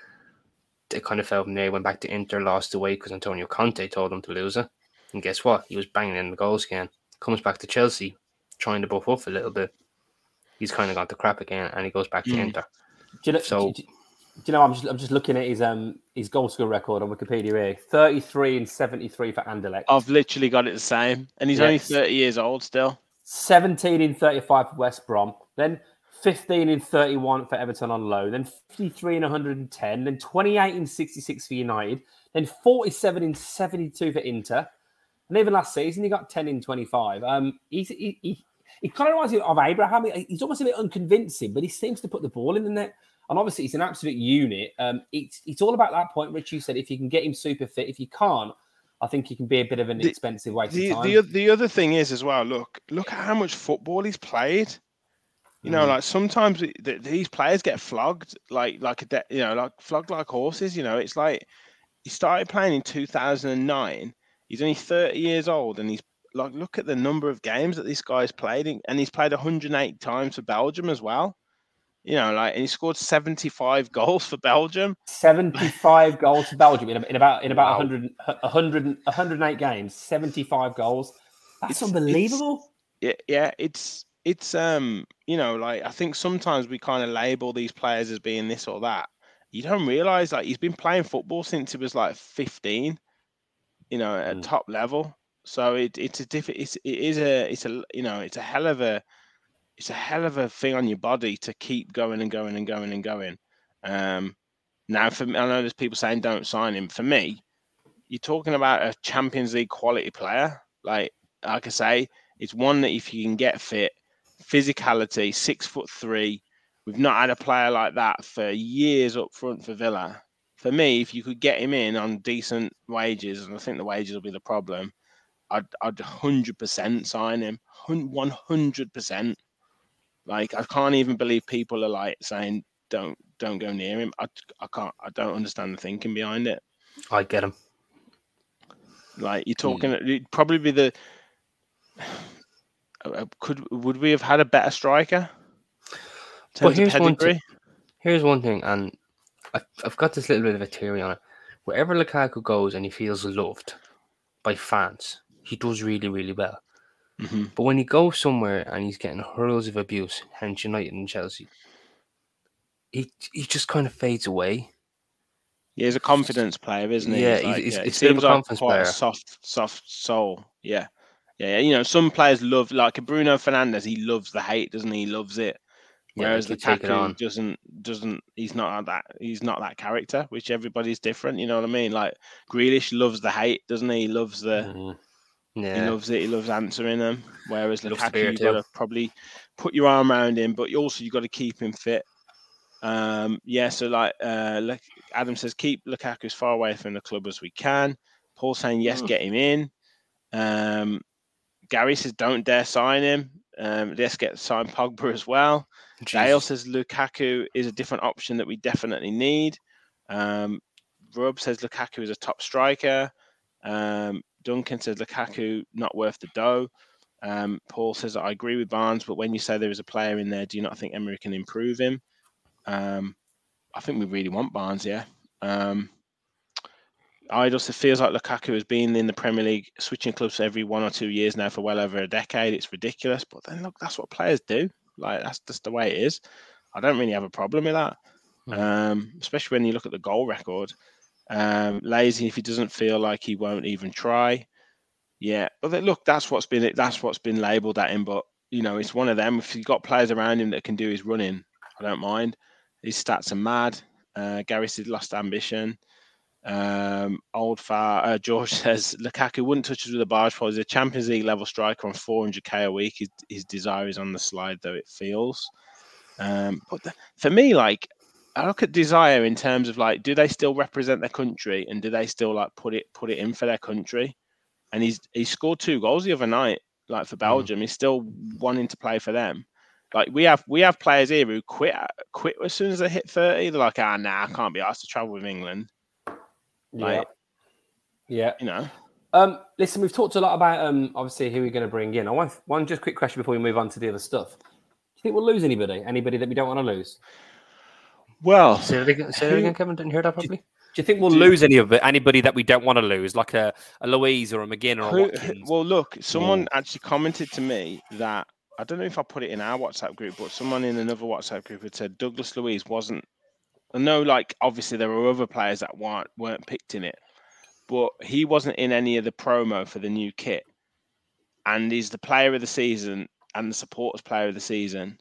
Speaker 3: they kind of fell from there. He went back to Inter, lost away because Antonio Conte told him to lose it, and guess what? He was banging in the goals again. Comes back to Chelsea, trying to buff up a little bit. He's kind of got the crap again, and he goes back to
Speaker 1: Mm.
Speaker 3: Inter.
Speaker 2: Do you know?
Speaker 3: So-
Speaker 2: do, do, do you know? I'm just I'm just looking at his um his goal score record on Wikipedia here. thirty-three and seventy-three for Anderlecht.
Speaker 1: I've literally got it the same, and he's
Speaker 2: Yeah.
Speaker 1: only thirty years old still.
Speaker 2: seventeen in thirty-five for West Brom. Then fifteen in thirty-one for Everton on loan. Then fifty-three in one hundred ten. Then twenty-eight in sixty-six for United. Then forty-seven in seventy-two for Inter. And even last season, he got ten in twenty-five. Um, he's, he, he, he kind of reminds me of Abraham. He's almost a bit unconvincing, but he seems to put the ball in the net. And obviously, he's an absolute unit. Um, it's it's all about that point, Rich. You said if you can get him super fit. If you can't, I think he can be a bit of an
Speaker 1: The-
Speaker 2: expensive waste
Speaker 1: The,
Speaker 2: of time.
Speaker 1: the the other thing is as well. Look, look at how much football he's played. You know,
Speaker 2: Mm.
Speaker 1: like sometimes the, the- these players get flogged, like like a de- you know, like flogged like horses. You know, it's like he started playing in two thousand nine. He's only thirty years old, and he's like, look at the number of games that this guy's played in, and he's played one hundred eight times for Belgium as well. You know, like, and he scored seventy-five goals for Belgium.
Speaker 2: seventy-five goals for Belgium in, in about in about
Speaker 1: Wow.
Speaker 2: one hundred, one hundred, one hundred eight games. seventy-five goals. That's
Speaker 1: It's-
Speaker 2: unbelievable.
Speaker 1: Yeah, yeah, it's it's um, you know, like I think sometimes we kind of label these players as being this or that. You don't realize like he's been playing football since he was like fifteen, you know, at
Speaker 2: Mm.
Speaker 1: top level. So it it's a diff- it's it is a it's a you know it's a hell of a it's a hell of a thing on your body to keep going and going and going and going. Um, now for me, I know there's people saying don't sign him. For me, you're talking about a Champions League quality player. Like, like I say, it's one that if you can get fit, physicality, six foot three. We've not had a player like that for years up front for Villa. For me, if you could get him in on decent wages, and I think the wages will be the problem, I'd I'd one hundred percent sign him. one hundred percent. Like, I can't even believe people are like saying don't don't go near him. I, I can't. I don't understand the thinking behind it.
Speaker 3: I get him.
Speaker 1: Like, you're talking, mm. it'd probably be the. Could would we have had a better striker?
Speaker 3: But here's one thing. Here's one thing, and I've, I've got this little bit of a theory on it. Wherever Lukaku goes and he feels loved by fans, he does really, really well.
Speaker 1: Mm-hmm.
Speaker 3: But when he goes somewhere and he's getting hurls of abuse, hence United and Chelsea, he he just kind of fades away.
Speaker 1: Yeah, he's a confidence player, isn't he?
Speaker 3: Yeah,
Speaker 1: he's like,
Speaker 3: he's,
Speaker 1: yeah,
Speaker 3: he's,
Speaker 1: he
Speaker 3: it's
Speaker 1: seems
Speaker 3: a
Speaker 1: like
Speaker 3: confidence
Speaker 1: quite
Speaker 3: player.
Speaker 1: a soft, soft soul. Yeah. Yeah, you know, some players love, like Bruno Fernandes, he loves the hate, doesn't he? He loves it. Whereas
Speaker 3: yeah,
Speaker 1: Lukaku doesn't, doesn't, he's not that, he's not that character, which everybody's different, you know what I mean? Like, Grealish loves the hate, doesn't he? He loves the,
Speaker 3: mm-hmm. yeah.
Speaker 1: he loves it, he loves answering them. Whereas
Speaker 3: he
Speaker 1: Lukaku, you've got to probably put your arm around him, but also you've got to keep him fit. Um, yeah, so like, uh, like Adam says, keep Lukaku as far away from the club as we can. Paul saying, yes, mm. get him in. Um, Gary says, don't dare sign him. Um, let's get signed Pogba as well. Jesus. Dale says, Lukaku is a different option that we definitely need. Um, Rub says, Lukaku is a top striker. Um, Duncan says, Lukaku not worth the dough. Um, Paul says, I agree with Barnes, but when you say there is a player in there, do you not think Emery can improve him? Um, I think we really want Barnes, yeah. Um, Idles, it feels like Lukaku has been in the Premier League, switching clubs every one or two years now for well over a decade. It's ridiculous, but then look, that's what players do. Like, that's just the way it is. I don't really have a problem with that, mm. um, especially when you look at the goal record. Um, lazy if he doesn't feel like he won't even try. Yeah, but then, look, that's what's been that's what's been labelled at him. But you know, it's one of them. If you've got players around him that can do his running, I don't mind. His stats are mad. Uh, Gary said lost ambition. Um, old far uh, George says Lukaku wouldn't touch us with a barge pole. He's a Champions League level striker on four hundred k a week. His, his desire is on the slide, though it feels. Um, but the, for me, like, I look at desire in terms of like, do they still represent their country and do they still like put it put it in for their country? And he's he scored two goals the other night, like for Belgium. Mm. He's still wanting to play for them. Like we have we have players here who quit quit as soon as they hit thirty. They're like, ah, nah, I can't be asked to travel with England. Like,
Speaker 2: yeah,
Speaker 1: you know.
Speaker 2: Um, listen, we've talked a lot about um, obviously who we're going to bring in. I want one just quick question before we move on to the other stuff. Do you think we'll lose anybody? Anybody that we don't want to lose?
Speaker 1: Well,
Speaker 3: say that again, say that again Kevin. Didn't hear that properly.
Speaker 2: Do, do you think we'll do, lose any of it? Anybody that we don't want to lose, like a, a Louise or a McGinn or a
Speaker 1: who,
Speaker 2: Watkins?
Speaker 1: Well, look, someone Ooh. actually commented to me that I don't know if I put it in our WhatsApp group, but someone in another WhatsApp group had said Douglas Luiz wasn't. I know, like obviously there were other players that weren't weren't picked in it. But he wasn't in any of the promo for the new kit. And he's the player of the season and the supporters player of the season.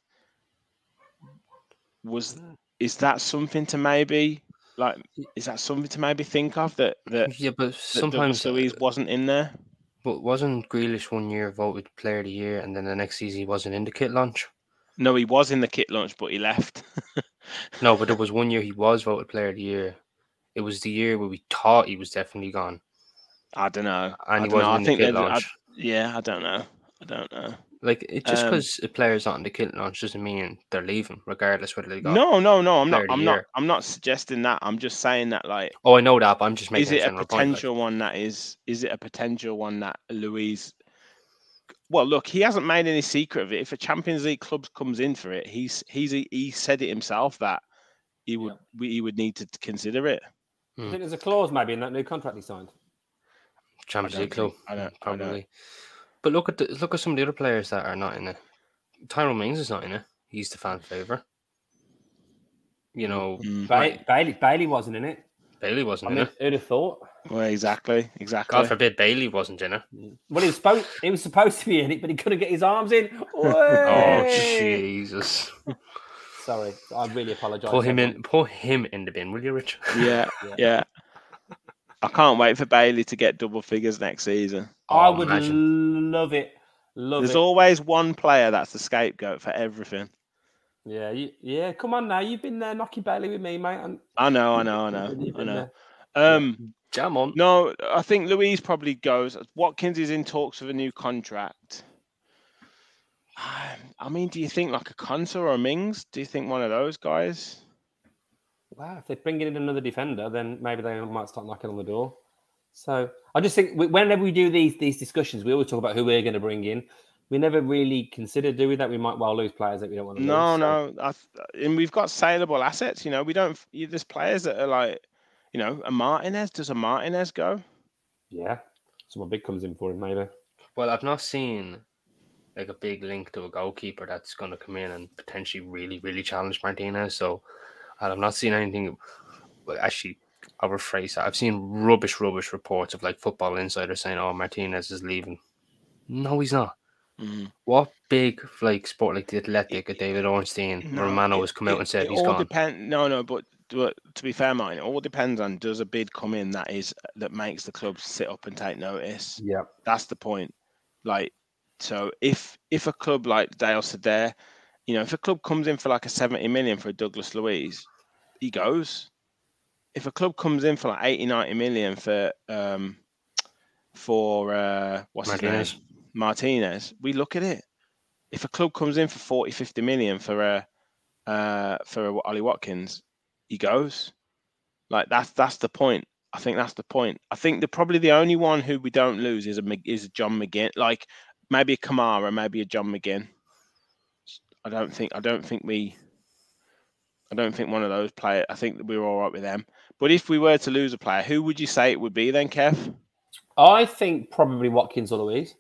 Speaker 1: Was is that something to maybe like is that something to maybe think of that that,
Speaker 3: yeah, but
Speaker 1: that
Speaker 3: sometimes
Speaker 1: Douglas Luiz wasn't in there?
Speaker 3: But wasn't Grealish one year voted player of the year and then the next season he wasn't in the kit launch?
Speaker 1: No, he was in the kit launch, but he left.
Speaker 3: No, but there was one year he was voted player of the year. It was the year where we thought he was definitely gone.
Speaker 1: I don't know.
Speaker 3: And
Speaker 1: I
Speaker 3: he wasn't
Speaker 1: know.
Speaker 3: in
Speaker 1: I think
Speaker 3: the kit launch.
Speaker 1: I, yeah, I don't know. I don't know.
Speaker 3: Like, it, just because
Speaker 1: um,
Speaker 3: a player's not in the kit launch doesn't mean they're leaving, regardless whether they got.
Speaker 1: No, no, no. I'm not. I'm
Speaker 3: year.
Speaker 1: not. I'm not suggesting that. I'm just saying that, like.
Speaker 3: Oh, I know that, but I'm just making.
Speaker 1: Is it
Speaker 3: a,
Speaker 1: a potential
Speaker 3: point, like.
Speaker 1: one that is? Is it a potential one that Luiz? Well, look, he hasn't made any secret of it. If a Champions League club comes in for it, he's he's he said it himself that he would yeah. he would need to consider it.
Speaker 2: Hmm. I think there's a clause maybe in that new contract he signed.
Speaker 3: Champions League club,
Speaker 1: I don't
Speaker 3: probably.
Speaker 1: I don't.
Speaker 3: But look at the, look at some of the other players that are not in it. Tyrone Mings is not in it. He's the fan favourite. You know,
Speaker 2: mm. ba- like, Bailey Bailey wasn't in it.
Speaker 3: Bailey wasn't
Speaker 2: I
Speaker 3: in
Speaker 2: mean,
Speaker 3: it.
Speaker 2: Who'd have thought?
Speaker 1: Well, exactly, exactly.
Speaker 3: God forbid Bailey wasn't in it.
Speaker 2: Well, he was supposed he was supposed to be in it, but he couldn't get his arms in.
Speaker 3: Oh Jesus!
Speaker 2: Sorry, I really apologise.
Speaker 3: Put him in. Put him in the bin, will you, Rich?
Speaker 1: Yeah, yeah. yeah. I can't wait for Bailey to get double figures next season.
Speaker 2: I
Speaker 3: Oh,
Speaker 2: would
Speaker 3: imagine.
Speaker 2: love it. Love
Speaker 1: There's
Speaker 2: it.
Speaker 1: always one player that's the scapegoat for everything.
Speaker 2: Yeah, you, yeah. Come on now, you've been there knocking Bailey with me, mate. And
Speaker 1: I know, I know, I know,
Speaker 2: you've
Speaker 1: I
Speaker 2: been
Speaker 1: know.
Speaker 2: there.
Speaker 1: Um,
Speaker 3: Jam on.
Speaker 1: no, I think Louise probably goes. Watkins is in talks of a new contract. I mean, do you think like a Konsa or a Mings? Do you think one of those guys?
Speaker 2: Wow, if they're bringing in another defender, then maybe they might start knocking on the door. So I just think we, whenever we do these these discussions, we always talk about who we're going to bring in. We never really consider doing that. We might well lose players that we don't want to
Speaker 1: No,
Speaker 2: lose.
Speaker 1: no. I, and we've got saleable assets. You know, we don't. There's players that are like, you know, a Martinez. Does a Martinez go?
Speaker 2: Yeah, someone big comes in for him, maybe.
Speaker 3: Well, I've not seen like a big link to a goalkeeper that's going to come in and potentially really, really challenge Martinez. So I've not seen anything. Well, actually, I'll rephrase that. I've seen rubbish, rubbish reports of like Football Insider saying, "Oh, Martinez is leaving." No, he's not.
Speaker 1: Mm.
Speaker 3: What big like sport like the Athletic, or David Ornstein,
Speaker 1: No,
Speaker 3: Romano
Speaker 1: it,
Speaker 3: has come
Speaker 1: it,
Speaker 3: out and said
Speaker 1: it
Speaker 3: he's
Speaker 1: all
Speaker 3: gone.
Speaker 1: depends. No, no, but, but to be fair, Martin, it all depends on does a bid come in that is that makes the club sit up and take notice.
Speaker 2: Yeah,
Speaker 1: that's the point. Like, so if if a club like Dale said there, you know, if a club comes in for like a seventy million for a Douglas Luiz, he goes. If a club comes in for like eighty, ninety million for um for uh what's
Speaker 3: Martinez.
Speaker 1: his name? Martinez, we look at it. If a club comes in for forty, fifty million for a uh for a Ollie Watkins, he goes. Like that's that's the point. I think that's the point. I think the probably the only one who we don't lose is a is a John McGinn. Like maybe a Kamara, maybe a John McGinn. I don't think I don't think we I don't think one of those players. I think that we were all right with them. But if we were to lose a player, who would you say it would be then, Kev?
Speaker 2: I think probably Watkins or Louise.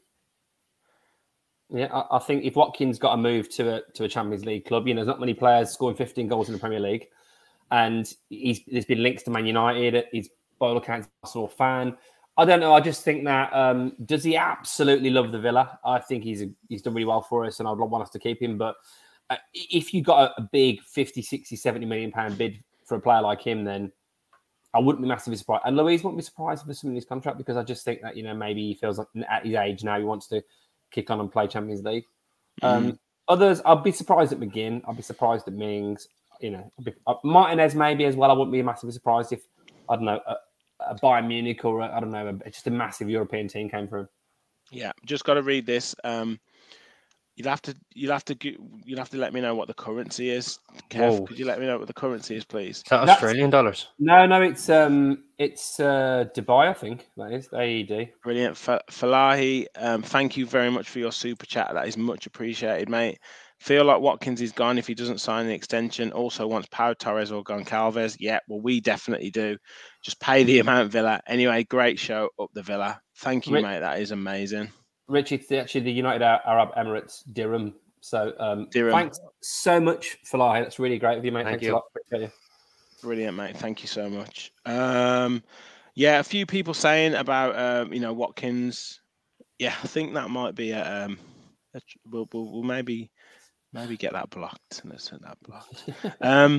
Speaker 2: Yeah, I, I think if Watkins got a move to a to a Champions League club, you know, there's not many players scoring fifteen goals in the Premier League, and he's there's been links to Man United. He's by all accounts an Arsenal fan. I don't know. I just think that um, does he absolutely love the Villa? I think he's a, he's done really well for us, and I'd want us to keep him. But uh, if you got a, a big fifty, sixty, seventy million pound bid for a player like him, then I wouldn't be massively surprised. And Louise wouldn't be surprised for some of his contract because I just think that, you know, maybe he feels like at his age now he wants to kick on and play Champions League. Um,
Speaker 1: Mm.
Speaker 2: Others, I'd be surprised at McGinn. I'd be surprised at Mings. You know, be, uh, Martinez maybe as well. I wouldn't be massively surprised if, I don't know, a, a Bayern Munich or, a, I don't know, a, just a massive European team came through.
Speaker 1: Yeah, just got to read this. Um, you'll have to you'll have to you'll have to let me know what the currency is. Kev,
Speaker 3: Whoa.
Speaker 1: could you let me know what the currency is, please?
Speaker 3: Is that
Speaker 2: That's-
Speaker 3: Australian dollars?
Speaker 2: No, no, it's um, it's uh, Dubai, I think that is A E D.
Speaker 1: Brilliant. F- Falahi, um, thank you very much for your super chat. That is much appreciated, mate. Feel like Watkins is gone if he doesn't sign the extension. Also wants Pau Torres or Goncalves. Yeah, well, we definitely do. Just pay the amount, Villa. Anyway, great show up the Villa. Thank you,
Speaker 2: Rick-
Speaker 1: mate. That is amazing.
Speaker 2: Rich, it's actually the United Arab Emirates Dirham. So um,
Speaker 1: Dirham.
Speaker 2: thanks so much, Falahi. That's really great of you, mate.
Speaker 3: Thank
Speaker 2: Thanks
Speaker 3: you.
Speaker 2: a lot. Appreciate you.
Speaker 1: Brilliant, mate. Thank you so much. Um, yeah, a few people saying about um, you know, Watkins. Yeah, I think that might be a, um, a, we'll, we'll, we'll maybe maybe get that blocked. Let's hit that blocked. um,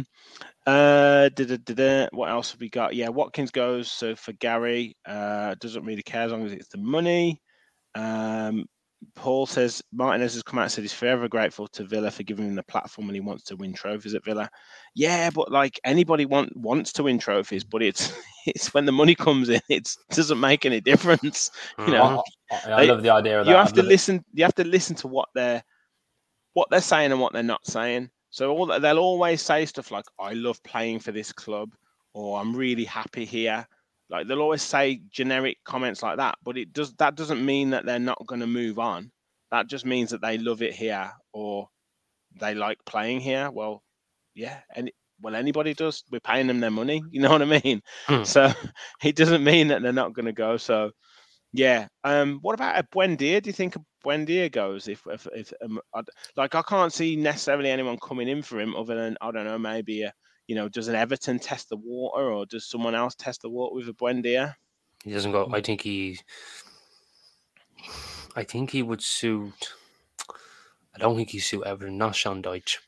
Speaker 1: uh, da, da, da, da. What else have we got? Yeah, Watkins goes. So for Gary, uh, doesn't really care as long as it's the money. Um, Paul says Martinez has come out and said he's forever grateful to Villa for giving him the platform when he wants to win trophies at Villa. Yeah, but like anybody want wants to win trophies, but it's it's when the money comes in, it doesn't make any difference. You know,
Speaker 2: I, I, I love the idea of that.
Speaker 1: you have
Speaker 2: I'd
Speaker 1: to
Speaker 2: love it.
Speaker 1: listen. You have to listen to what they're what they're saying and what they're not saying. So all they'll always say stuff like, "I love playing for this club," or "I'm really happy here." Like they'll always say generic comments like that, but it does that doesn't mean that they're not going to move on. That just means that they love it here or they like playing here. Well, yeah, and well, anybody does. We're paying them their money. You know what I mean?
Speaker 3: Hmm.
Speaker 1: So it doesn't mean that they're not going to go. So yeah. Um. What about a Buendia? Do you think a Buendia goes? If if, if um, I'd, like I can't see necessarily anyone coming in for him other than I don't know maybe a. You know, does an Everton test the water, or does someone else test the water with a Buendia?
Speaker 3: He doesn't go. I think he. I think he would suit. I don't think he suit Everton. Not Sean Dyche.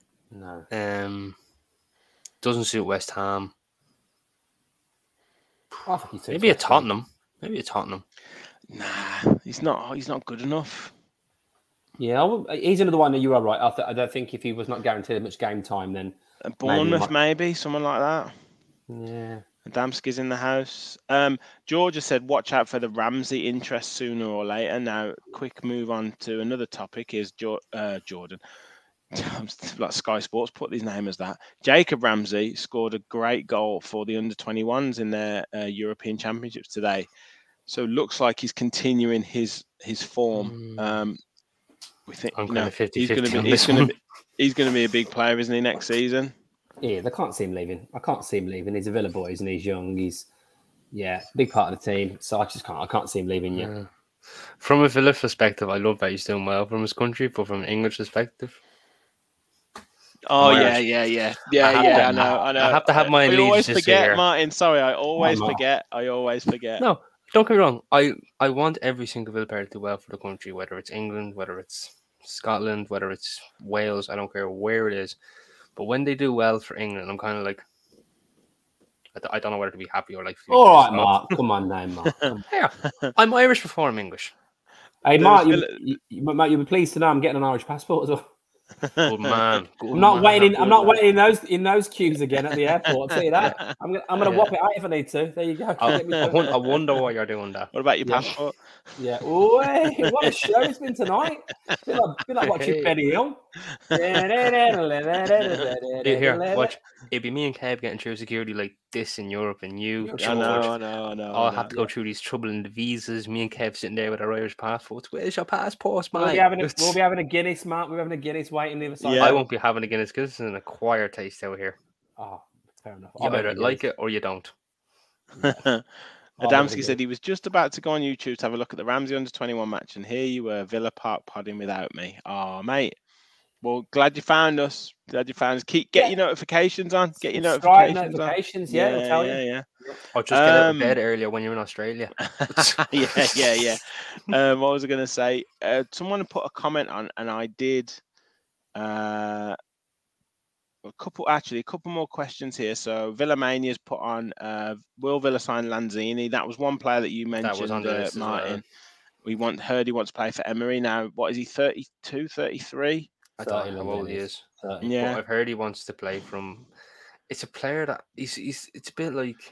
Speaker 2: No.
Speaker 3: Um, doesn't suit West Ham.
Speaker 2: I think he's too
Speaker 3: Maybe a
Speaker 2: expensive.
Speaker 3: Tottenham. Maybe a Tottenham.
Speaker 1: Nah, he's not. He's not good enough.
Speaker 2: Yeah, I would- he's another one that you are right. I, th- I don't think if he was not guaranteed much game time, then
Speaker 1: A Bournemouth,
Speaker 2: might-
Speaker 1: maybe someone like that.
Speaker 2: yeah.
Speaker 1: Adamski's in the house. Um, Georgia said, "Watch out for the Ramsey interest sooner or later." Now, quick move on to another topic is jo- uh, Jordan. Like Sky Sports put his name as that. Jacob Ramsey scored a great goal for the under twenty-ones in their uh, European Championships today. So it looks like he's continuing his his form.
Speaker 3: Mm.
Speaker 1: Um, we think
Speaker 3: I'm
Speaker 1: you
Speaker 3: kind
Speaker 1: know
Speaker 3: of fifty
Speaker 1: he's going to
Speaker 3: fifty
Speaker 1: be
Speaker 3: on
Speaker 1: he's
Speaker 3: this
Speaker 1: going to
Speaker 3: one.
Speaker 1: be he's going to be a big player, isn't he, next season?
Speaker 2: Yeah, they can't see him leaving. I can't see him leaving. He's a Villa boy, and he's young. He's yeah, big part of the team. So I just can't. I can't see him leaving yet.
Speaker 3: Yeah. From a Villa perspective, I love that he's doing well from his country, but from an English perspective,
Speaker 1: Oh
Speaker 3: I'm
Speaker 1: yeah,
Speaker 3: Irish.
Speaker 1: yeah, yeah, yeah,
Speaker 3: I have
Speaker 1: yeah.
Speaker 3: to-
Speaker 1: I know, I know.
Speaker 3: I have to have my
Speaker 1: I always
Speaker 3: allegiance
Speaker 1: forget,
Speaker 3: here.
Speaker 1: Martin. Sorry, I always
Speaker 2: Mark.
Speaker 1: forget. I always forget.
Speaker 3: No, don't get me wrong. I, I want every single Villa player to do well for the country, whether it's England, whether it's Scotland, whether it's Wales. I don't care where it is. But when they do well for England, I'm kind of like, I, d- I don't know whether to be happy or like.
Speaker 2: All right,
Speaker 3: pissed off.
Speaker 2: Mark. Come on now, Mark. Come on.
Speaker 3: Yeah, I'm Irish before I'm English.
Speaker 2: Hey,
Speaker 1: There's
Speaker 2: Mark, you,
Speaker 1: Villa-
Speaker 2: you, you, Mark, you'll be pleased to know I'm getting an Irish passport as well.
Speaker 3: Good man. Good
Speaker 2: I'm not
Speaker 3: man.
Speaker 2: waiting. I'm
Speaker 1: good
Speaker 2: not
Speaker 1: man.
Speaker 2: waiting in those in those queues again at the airport. I'll tell you that. I'm gonna I'm gonna
Speaker 1: Yeah.
Speaker 2: whop it out if I need to. There you go.
Speaker 3: I,
Speaker 2: Get me
Speaker 3: I,
Speaker 2: to-
Speaker 3: won- I wonder why you're doing that.
Speaker 1: What about your
Speaker 2: Yeah.
Speaker 1: passport?
Speaker 2: Yeah. Oh, hey, what a show it's been tonight. Feel like, feel like watching
Speaker 3: Hey.
Speaker 2: Benny Hill.
Speaker 3: Here, here, watch. It'd be me and Kev getting through security like this in Europe, and you,
Speaker 2: I
Speaker 1: I
Speaker 3: George,
Speaker 1: know, I know, I know.
Speaker 3: I'll
Speaker 1: I
Speaker 3: have
Speaker 1: know.
Speaker 3: to go through these troubling visas. Me and Kev sitting there with our Irish passports. Where's your passport, mate?
Speaker 2: We'll be having a, we'll be having a Guinness, Mark. We're having a Guinness waiting the other side.
Speaker 1: Yeah.
Speaker 3: I won't be having a Guinness because it's an acquired taste out here.
Speaker 2: Oh, fair enough.
Speaker 3: You either like it or you don't.
Speaker 1: Adamski said he was just about to go on YouTube to have a look at the Ramsey under twenty-one match, and here you were, Villa Park podding without me. Oh, mate. Well, glad you found us. Glad you found us. Keep get
Speaker 2: Yeah.
Speaker 1: your notifications on. Get your
Speaker 2: Subscribe,
Speaker 1: notifications,
Speaker 2: notifications. Yeah, we'll tell
Speaker 1: yeah,
Speaker 2: you.
Speaker 1: yeah.
Speaker 3: Or just get out of
Speaker 1: Um,
Speaker 3: bed earlier when you're in Australia.
Speaker 1: yeah, yeah, yeah. Um, what was I going to say? Uh, someone put a comment on, and I did. Uh, a couple, actually, a couple more questions here. So Villa Mania's put on. Uh, will Villa sign Lanzini? That was one player that you mentioned,
Speaker 3: That was on the
Speaker 1: uh,
Speaker 3: list as well.
Speaker 1: Martin. We want heard he wants to play for Emery now. What is he? thirty-two, thirty-three?
Speaker 3: I don't
Speaker 2: thirty
Speaker 3: know how old he
Speaker 2: Londoners.
Speaker 3: is.
Speaker 2: thirty.
Speaker 1: Yeah.
Speaker 3: But I've heard he wants to play from. It's a player that he's. he's it's a bit like.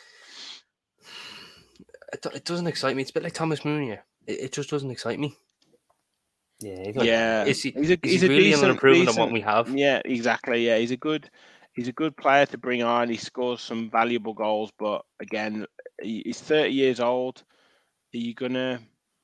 Speaker 3: It, do- it doesn't excite me. It's a bit like Thomas Munier. It, it just doesn't excite me.
Speaker 2: Yeah, he's got-
Speaker 1: Yeah,
Speaker 3: Is he-
Speaker 1: he's a
Speaker 3: Is
Speaker 1: he's
Speaker 3: he
Speaker 1: a
Speaker 3: really
Speaker 1: decent,
Speaker 3: an improvement
Speaker 1: decent
Speaker 3: on what we have?
Speaker 1: Yeah, exactly. Yeah, he's a good he's a good player to bring on. He scores some valuable goals, but again, he, he's thirty years old. Are you gonna?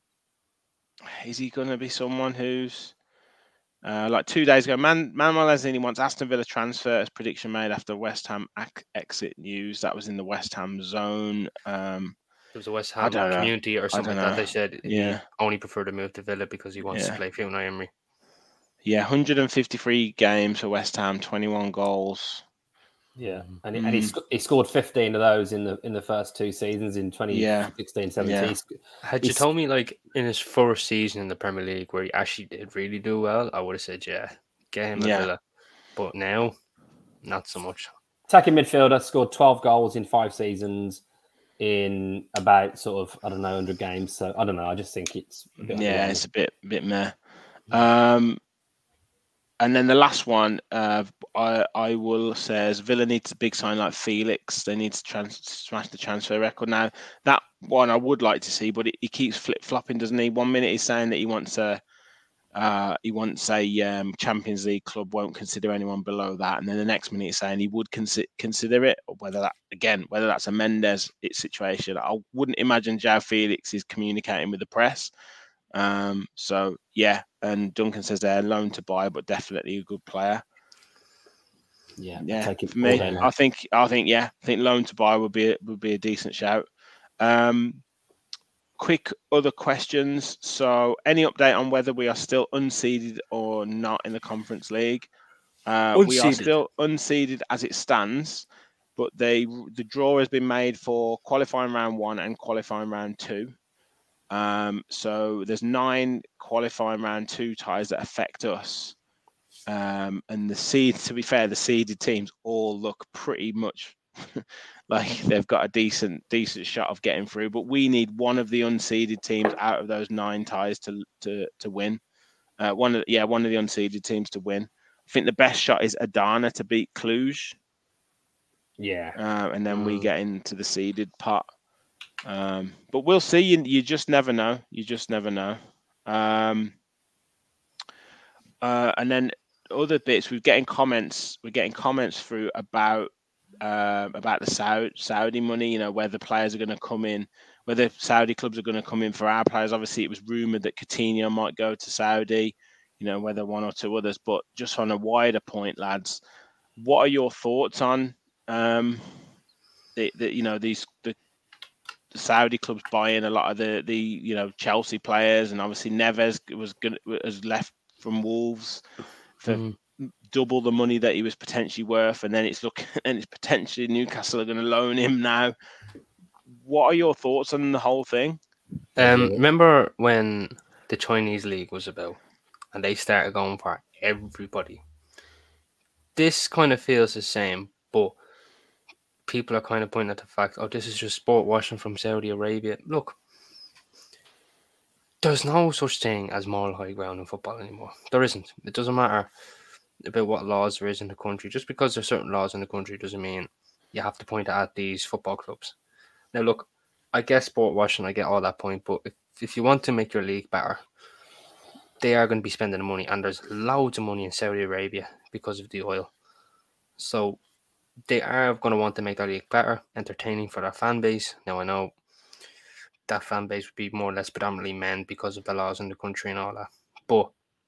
Speaker 1: Is he gonna be someone who's uh, like two days ago? Man, Manuel Lanzini wants Aston Villa transfer as prediction made after West Ham ac- exit news. That was in the West Ham zone. Um,
Speaker 3: There was a West
Speaker 1: I
Speaker 3: Ham
Speaker 1: don't know.
Speaker 3: community or something
Speaker 1: don't
Speaker 3: like that.
Speaker 1: know.
Speaker 3: They said
Speaker 1: Yeah.
Speaker 3: he only preferred to move to Villa because he wants
Speaker 1: Yeah.
Speaker 3: to play for Unai Emery.
Speaker 1: yeah, one hundred fifty-three games for West Ham, twenty-one goals.
Speaker 2: Yeah, and, he, and he,
Speaker 1: Mm.
Speaker 2: sc- he scored fifteen of those in the in the first two seasons in twenty sixteen seventeen.
Speaker 1: Yeah.
Speaker 3: Had you
Speaker 2: He's-
Speaker 3: told me like in his first season in the Premier League where he actually did really do well, I would have said yeah, get him a
Speaker 1: Yeah.
Speaker 3: Villa. But now, not so much.
Speaker 2: Attacking midfielder, scored twelve goals in five seasons in about sort of, I don't know, one hundred games. So I don't know. I just think it's a bit
Speaker 1: Yeah,
Speaker 2: underwhelming.
Speaker 1: it's a bit bit meh. Um, and then the last one, uh, I I will says Villa needs a big sign like Felix. They need to trans- smash the transfer record. Now that one I would like to see, but it, he keeps flip flopping, doesn't he? One minute he's saying that he wants a uh, he wants a um, Champions League club, won't consider anyone below that, and then the next minute he's saying he would consider consider it. Or whether that again, whether that's a Mendes situation, I wouldn't imagine João Felix is communicating with the press. Um, so yeah, and Duncan says they're loan to buy, but definitely a good player.
Speaker 2: Yeah,
Speaker 1: Yeah,
Speaker 2: take it
Speaker 1: for me,
Speaker 2: all day long.
Speaker 1: I think I think yeah, I think loan to buy would be would be a decent shout. Um, quick other questions. So, any update on whether we are still unseeded or not in the Conference League? Uh, we are
Speaker 3: Unseeded.
Speaker 1: still unseeded as it stands, but they the draw has been made for qualifying round one and qualifying round two. Um, so there's nine qualifying round two ties that affect us. Um, and the seed, to be fair, the seeded teams all look pretty much like they've got a decent decent shot of getting through. But we need one of the unseeded teams out of those nine ties to to to win. Uh, one of yeah, one of the unseeded teams to win. I think the best shot is Adana to beat Cluj.
Speaker 2: Yeah,
Speaker 1: uh, and then
Speaker 3: Mm.
Speaker 1: we get into the seeded pot. Um, but we'll see. You, you just never know. You just never know. Um, uh, and then other bits, we're getting comments. We're getting comments through about uh, about the Saudi Saudi money. You know, whether players are going to come in, whether Saudi clubs are going to come in for our players. Obviously, it was rumored that Coutinho might go to Saudi. You know, whether one or two others. But just on a wider point, lads, what are your thoughts on um, the, the you know these the the Saudi clubs buying a lot of the the you know Chelsea players, and obviously Neves was good has left from Wolves for
Speaker 3: Mm.
Speaker 1: double the money that he was potentially worth, and then it's looking and it's potentially Newcastle are going to loan him now. What are your thoughts on the whole thing?
Speaker 3: Um, remember when the Chinese league was about, and they started going for everybody? This kind of feels the same, but people are kind of pointing at the fact, oh, this is just sport washing from Saudi Arabia. Look, there's no such thing as moral high ground in football anymore. There isn't. It doesn't matter about what laws there is in the country. Just because there's certain laws in the country doesn't mean you have to point at these football clubs. Now, look, I guess sport washing, I get all that point, but if, if you want to make your league better, they are going to be spending the money, and there's loads of money in Saudi Arabia because of the oil. So they are going to want to make their league better, entertaining for their fan base. Now, I know that fan base would be more or less predominantly men because of the laws in the country and all that. But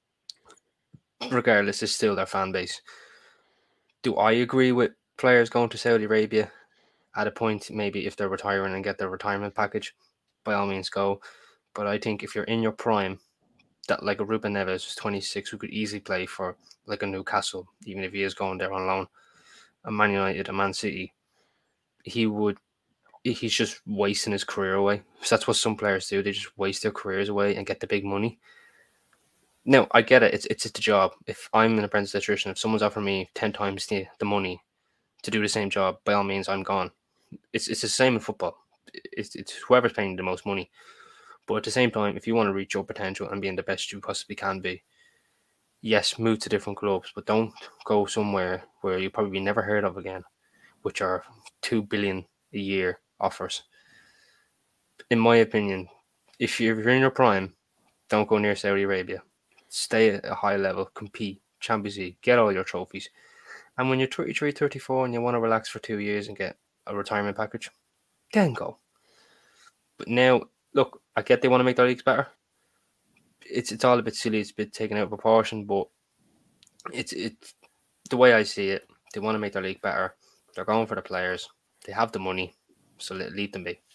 Speaker 3: regardless, it's still their fan base. Do I agree with players going to Saudi Arabia at a point, maybe if they're retiring and get their retirement package? By all means, go. But I think if you're in your prime, that like a Ruben Neves who's twenty-six, who could easily play for like a Newcastle, even if he is going there on loan, a Man United, a Man City, he would, he's just wasting his career away. So that's what some players do. They just waste their careers away and get the big money. Now, I get it. It's it's the job. If I'm an apprentice electrician, if someone's offering me ten times the, the money to do the same job, by all means, I'm gone. It's it's the same in football. It's, it's whoever's paying the most money. But at the same time, if you want to reach your potential and be in the best you possibly can be, yes, move to different clubs, but don't go somewhere where you probably never heard of again, which are two billion a year offers. In my opinion, if you're in your prime, don't go near Saudi Arabia. Stay at a high level, compete, Champions League, get all your trophies. And when you're thirty-three, thirty-four and you want to relax for two years and get a retirement package, then go. But now, look, I get they want to make their leagues better. It's it's all a bit silly. It's a bit taken out of proportion, but it's it's the way I see it. They want to make their league better. They're going for the players. They have the money, so let lead them be.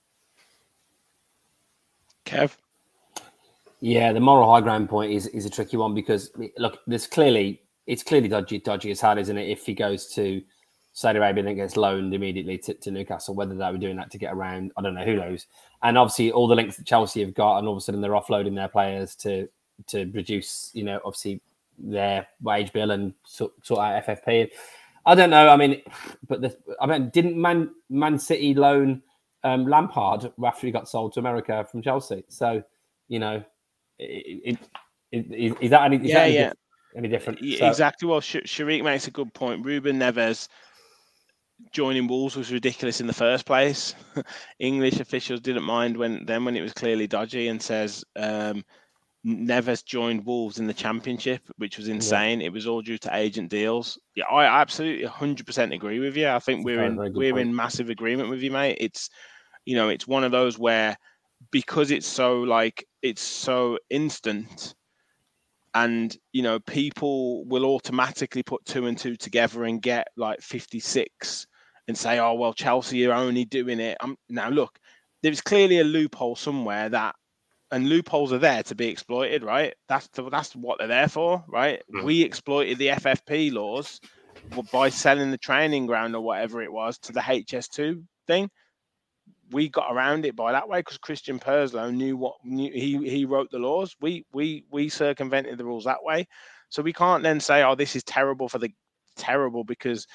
Speaker 1: Kev?
Speaker 2: Yeah, the moral high ground point is, is a tricky one because look, there's clearly it's clearly dodgy, dodgy as hell, isn't it? If he goes to Saudi Arabia and then gets loaned immediately to, to Newcastle, whether they were doing that to get around, I don't know, who knows. And obviously all the links that Chelsea have got, and all of a sudden they're offloading their players to to reduce, you know, obviously their wage bill and sort, sort out F F P. I don't know. I mean, but the, I mean, didn't Man Man City loan um, Lampard after he got sold to America from Chelsea? So, you know, it, it, it, is that any, is
Speaker 1: Yeah,
Speaker 2: that any,
Speaker 1: yeah.
Speaker 2: diff- any different?
Speaker 1: Yeah,
Speaker 2: So,
Speaker 1: exactly. Well, Sh- Sharik makes a good point. Ruben Neves joining Wolves was ridiculous in the first place. English officials didn't mind when then when it was clearly dodgy, and says um, Neves joined Wolves in the Championship, which was insane. Yeah. It was all due to agent deals. Yeah, I absolutely one hundred percent agree with you. I think we're
Speaker 2: very,
Speaker 1: in
Speaker 2: very good
Speaker 1: we're
Speaker 2: point.
Speaker 1: in massive agreement with you, mate. It's you know it's one of those where because it's so like it's so instant. And, you know, people will automatically put two and two together and get like fifty-six and say, oh, well, Chelsea are only doing it. Um, now, look, there's clearly a loophole somewhere that, and loopholes are there to be exploited, right? That's the, that's what they're there for, right? Mm. We exploited the F F P laws by selling the training ground or whatever it was to the H S two thing. We got around it by that way because Christian Perslow knew what knew, he he wrote the laws. We we we circumvented the rules that way. So we can't then say, oh, this is terrible for the terrible because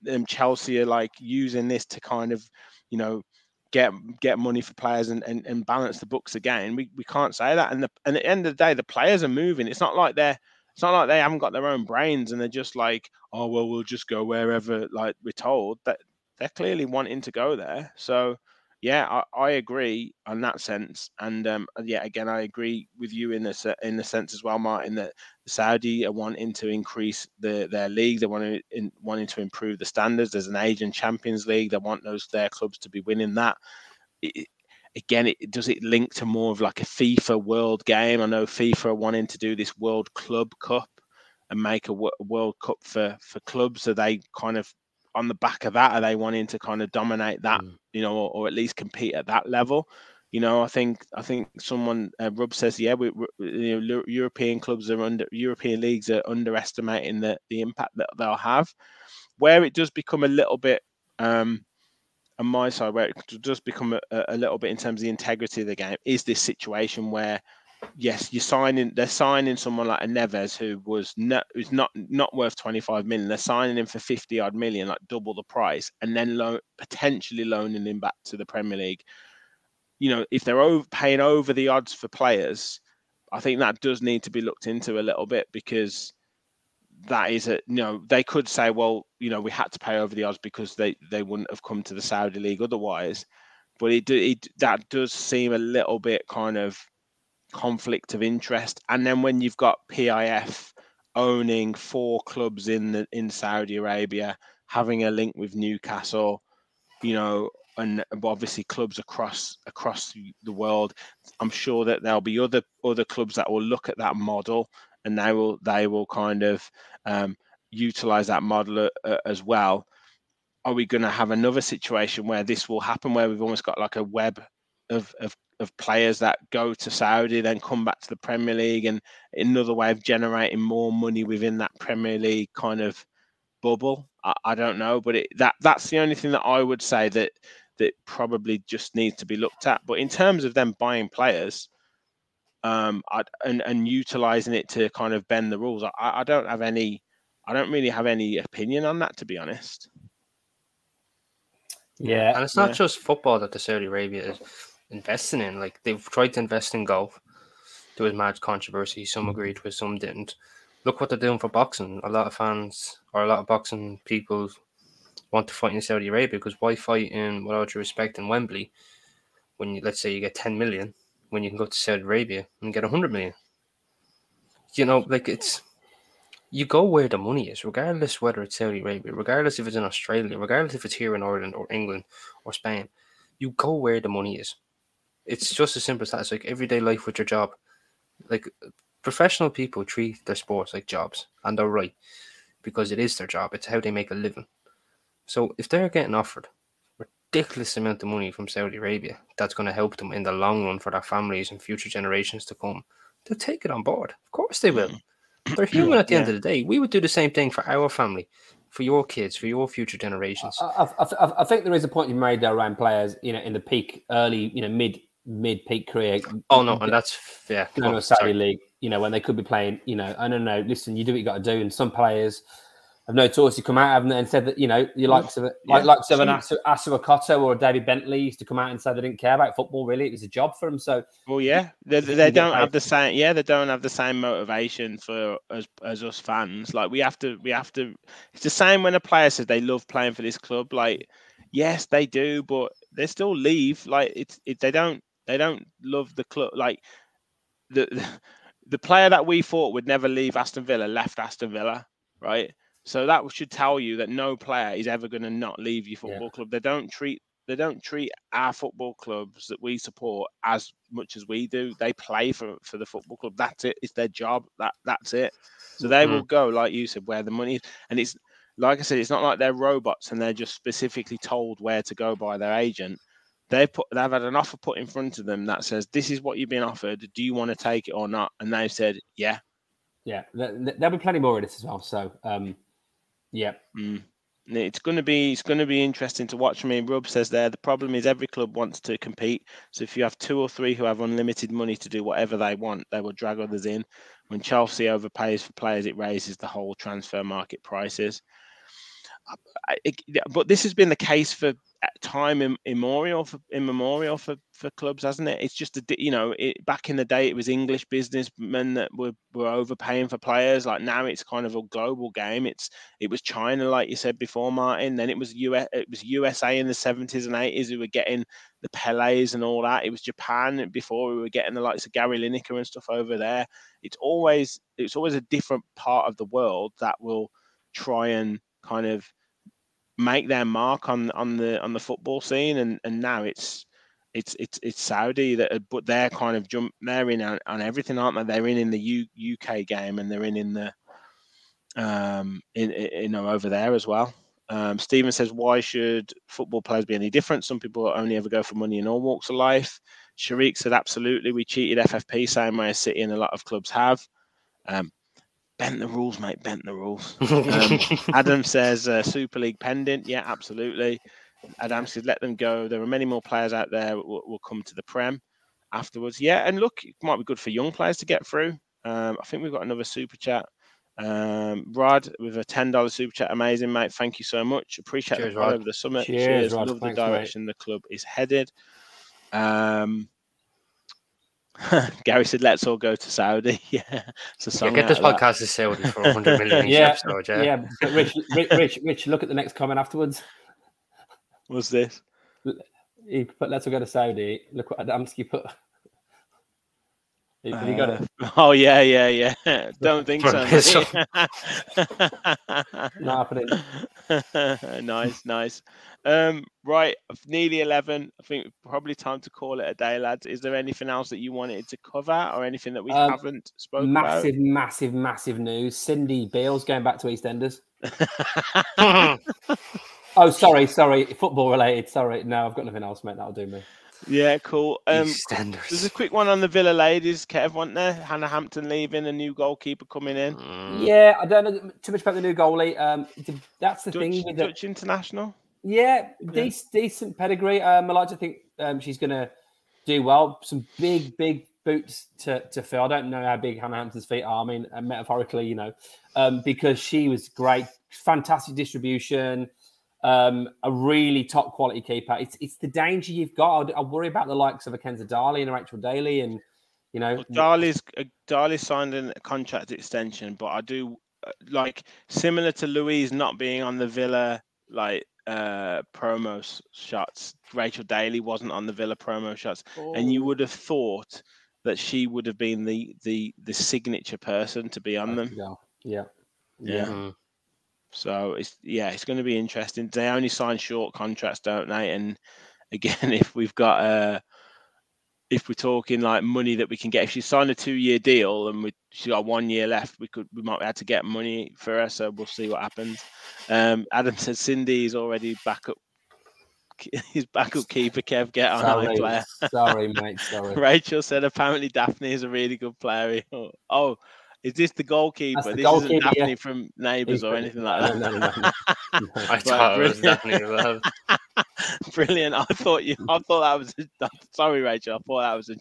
Speaker 1: um, Chelsea are like using this to kind of, you know, get get money for players and, and, and balance the books again. We we can't say that. And the, and at the end of the day, the players are moving. It's not like they're it's not like they haven't got their own brains and they're just like, oh well, we'll just go wherever like we're told. That they're clearly wanting to go there. So yeah, I, I agree on that sense. And um, yeah, again, I agree with you in the in the sense as well, Martin, that the Saudi are wanting to increase the, their league. They want to in, wanting to improve the standards. There's an Asian Champions League. They want those their clubs to be winning that. It, again, it does it link to more of like a FIFA World game? I know FIFA are wanting to do this World Club Cup and make a World Cup for for clubs. Are they kind of on the back of that? Are they wanting to kind of dominate that, mm. you know, or, or at least compete at that level? You know, I think I think someone uh, Rub says, yeah, we, we, you know, European clubs are under European leagues are underestimating the the impact that they'll have. Where it does become a little bit um, on my side, where it does become a, a little bit in terms of the integrity of the game, is this situation where, yes, you're signing. They're signing someone like a Neves who was no, who's not not worth twenty-five million. They're signing him for fifty odd million, like double the price, and then lo- potentially loaning him back to the Premier League. You know, if they're over, paying over the odds for players, I think that does need to be looked into a little bit, because that is a, you know, they could say, well, you know, we had to pay over the odds because they, they wouldn't have come to the Saudi League otherwise. But it, it that does seem a little bit kind of conflict of interest. And then when you've got P I F owning four clubs in the, in Saudi Arabia, having a link with Newcastle, you know, and obviously clubs across across the world, I'm sure that there'll be other other clubs that will look at that model, and they will they will kind of um, utilize that model uh, as well. Are we going to have another situation where this will happen, where we've almost got like a web of of of players that go to Saudi, then come back to the Premier League, and another way of generating more money within that Premier League kind of bubble? I, I don't know, but it, that that's the only thing that I would say that that probably just needs to be looked at. But in terms of them buying players um, I, and and utilizing it to kind of bend the rules, I, I don't have any. I don't really have any opinion on that, to be honest.
Speaker 2: Yeah,
Speaker 3: and it's not
Speaker 1: yeah.
Speaker 3: just football that the Saudi Arabia is investing in. Like, they've tried to invest in golf. There was mad controversy. Some agreed with, some didn't. Look what they're doing for boxing. A lot of fans or a lot of boxing people want to fight in Saudi Arabia, because why fight in, with all due respect, in Wembley when you, let's say you get ten million, when you can go to Saudi Arabia and get one hundred million? You know, like, it's, you go where the money is, regardless whether it's Saudi Arabia, regardless if it's in Australia, regardless if it's here in Ireland or England or Spain. You go where the money is. It's just as simple as that. It's like everyday life with your job. Like, professional people treat their sports like jobs, and they're right, because it is their job. It's how they make a living. So if they're getting offered ridiculous amount of money from Saudi Arabia, that's going to help them in the long run for their families and future generations to come, they'll take it on board. Of course they will. They're human at the
Speaker 1: yeah.
Speaker 3: end of the day. We would do the same thing for our family, for your kids, for your future generations.
Speaker 2: I, I, I, I think there is a point you made there around players, you know, in the peak, early, you know, mid mid peak career.
Speaker 3: Oh no, and that's yeah.
Speaker 2: No, no, Saudi League. You know, when they could be playing. You know, I don't know. Listen, you do what you got to do, and some players have no choice to come out, haven't they, and said that, you know, you like to like like to have an Asu Akoto or a David Bentley used to come out and say they didn't care about football. Really, it was a job for them. So,
Speaker 1: well, yeah, they, they don't have the same. Yeah, they don't have the same motivation for as as us fans. Like, we have to, we have to. It's the same when a player says they love playing for this club. Like, yes, they do, but they still leave. Like, it's it, they don't they don't love the club. Like, the the player that we thought would never leave Aston Villa left Aston Villa, right? So that should tell you that no player is ever going to not leave your football yeah. club. They don't treat they don't treat our football clubs that we support as much as we do. They play for, for the football club. That's it. It's their job. That that's it. So they mm-hmm. will go, like you said, where the money is. And it's like I said, it's not like they're robots and they're just specifically told where to go by their agent. They put they've had an offer put in front of them that says, this is what you've been offered. Do you want to take it or not? And they've said, yeah.
Speaker 2: Yeah. There'll be plenty more of this as well. So um yeah,
Speaker 1: mm. it's going to be it's going to be interesting to watch. I mean, Rub says there the problem is every club wants to compete. So if you have two or three who have unlimited money to do whatever they want, they will drag others in. When Chelsea overpays for players, it raises the whole transfer market prices. I, it, but this has been the case for time in, immemorial for immemorial for, for clubs, hasn't it? It's just a you know it, back in the day it was English businessmen that were, were overpaying for players. Like now it's kind of a global game. It's it was China, like you said before, Martin. Then it was U S it was U S A in the seventies and eighties who were getting the Pelés and all that. It was Japan before we were getting the likes of Gary Lineker and stuff over there. It's always it's always a different part of the world that will try and kind of make their mark on on the on the football scene, and and now it's it's it's it's Saudi that, but they're kind of jump they're in on, on everything, aren't they? They're in in the U, UK game, and they're in in the um in, in you know over there as well. Um, Stephen says, why should football players be any different? Some people only ever go for money in all walks of life. Sharik said, absolutely, we cheated F F P same way as City and a lot of clubs have. Um, Bent the rules, mate. Bent the rules. Um, Adam says uh, Super League pendant. Yeah, absolutely. Adam says let them go. There are many more players out there that will, will come to the Prem afterwards. Yeah, and look, it might be good for young players to get through. Um, I think we've got another super chat. Um, Rod with a ten dollars super chat. Amazing, mate. Thank you so much. Appreciate
Speaker 3: Cheers,
Speaker 1: the follow
Speaker 3: Rod.
Speaker 1: over the summit.
Speaker 2: Cheers,
Speaker 1: Cheers.
Speaker 2: Rod.
Speaker 1: Love
Speaker 2: Thanks,
Speaker 1: the direction
Speaker 2: mate.
Speaker 1: the club is headed. Um, Gary said, let's all go to Saudi. Yeah, it's a song.
Speaker 3: Yeah, get this
Speaker 1: out of that.
Speaker 3: podcast to Saudi for one hundred million each
Speaker 2: Yeah,
Speaker 3: episode, yeah.
Speaker 2: yeah. But Rich, Rich, Rich, Rich, look at the next comment afterwards.
Speaker 1: What's this?
Speaker 2: He put, let's all go to Saudi. Look what Adamski put. Have you got it?
Speaker 1: Uh, oh, yeah, yeah, yeah. Don't think so.
Speaker 2: Not happening.
Speaker 1: Nice, nice. Um, right, nearly eleven. I think probably time to call it a day, lads. Is there anything else that you wanted to cover or anything that we
Speaker 2: Um,
Speaker 1: haven't spoken
Speaker 2: Massive,
Speaker 1: about?
Speaker 2: massive, massive news. Cindy Beale's going back to EastEnders. Oh, sorry, sorry. Football related. Sorry. No, I've got nothing else, mate. That'll do me.
Speaker 1: Yeah, cool. Um,
Speaker 3: EastEnders.
Speaker 1: there's a quick one on the Villa ladies. Kev, wasn't there? Hannah Hampton leaving, a new goalkeeper coming in.
Speaker 3: Mm.
Speaker 2: Yeah, I don't know too much about the new goalie. Um, that's the
Speaker 1: Dutch,
Speaker 2: thing with the,
Speaker 1: Dutch international.
Speaker 2: Yeah,
Speaker 1: Yeah.
Speaker 2: de- decent pedigree. Um, I like to think um, she's going to do well. Some big, big boots to, to fill. I don't know how big Hannah Hampton's feet are. I mean, uh, metaphorically, you know, um, because she was great, fantastic distribution, um, a really top quality keeper. It's it's the danger you've got. I, I worry about the likes of a Kenza Darley and a Rachel Daly, and you know,
Speaker 1: Well, Darley's uh, Darley signed a contract extension, but I do uh, like similar to Louise not being on the Villa like uh promo s- shots. Rachel Daly wasn't on the Villa promo shots, and you would have thought that she would have been the the the signature person to be on them.
Speaker 2: Yeah, yeah,
Speaker 1: Yeah.
Speaker 3: Mm.
Speaker 1: So it's yeah, it's going to be interesting. They only sign short contracts, don't they? And again, if we've got uh if we're talking like money that we can get, if she signed a two-year deal and we she got one year left, we could we might be able to get money for her. So we'll see what happens. Um, Adam said Cindy is already back up. He's backup keeper. Kev, get on high
Speaker 2: sorry,
Speaker 1: player.
Speaker 2: sorry, mate, sorry.
Speaker 1: Rachel said apparently Daphne is a really good player. Oh, is this the goalkeeper?
Speaker 2: That's the
Speaker 1: this
Speaker 2: goalkeeper,
Speaker 1: isn't Daphne
Speaker 2: yeah.
Speaker 1: from Neighbours or anything like
Speaker 2: No,
Speaker 1: that.
Speaker 2: no, no, no, no.
Speaker 3: I
Speaker 1: Right,
Speaker 3: thought it was
Speaker 1: brilliant.
Speaker 3: definitely well.
Speaker 1: Brilliant. I thought you. I thought that was. A, sorry, Rachel. I thought that was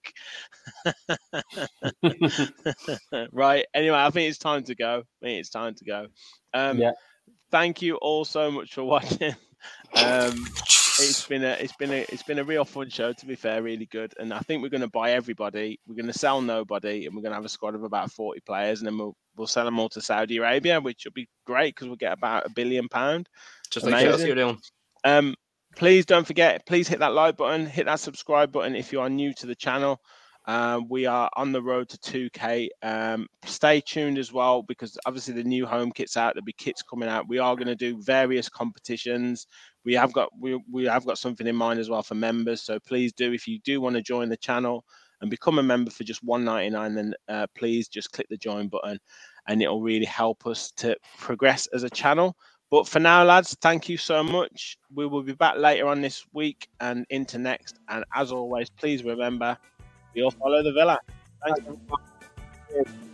Speaker 1: a joke. Right. Anyway, I think it's time to go. I think it's time to go. Um,
Speaker 2: Yeah.
Speaker 1: Thank you all so much for watching. Um, it's been a it's been a it's been a real fun show, to be fair, really good. And I think we're going to buy everybody. We're going to sell nobody, and we're going to have a squad of about forty players, and then we'll we'll sell them all to Saudi Arabia, which will be great because we'll get about a billion pound.
Speaker 3: Just like
Speaker 1: Amazing.
Speaker 3: Chelsea are doing.
Speaker 1: Um, please don't forget. Please hit that like button, hit that subscribe button if you are new to the channel. Um, we are on the road to two K. Um, stay tuned as well, because obviously the new home kit's out. There'll be kits coming out. We are going to do various competitions. We have got we we have got something in mind as well for members. So please do, if you do want to join the channel and become a member for just one ninety-nine, then uh, please just click the join button, and it'll really help us to progress as a channel. But for now, lads, thank you so much. We will be back later on this week and into next. And as always, please remember, we all follow the Villa. Thanks.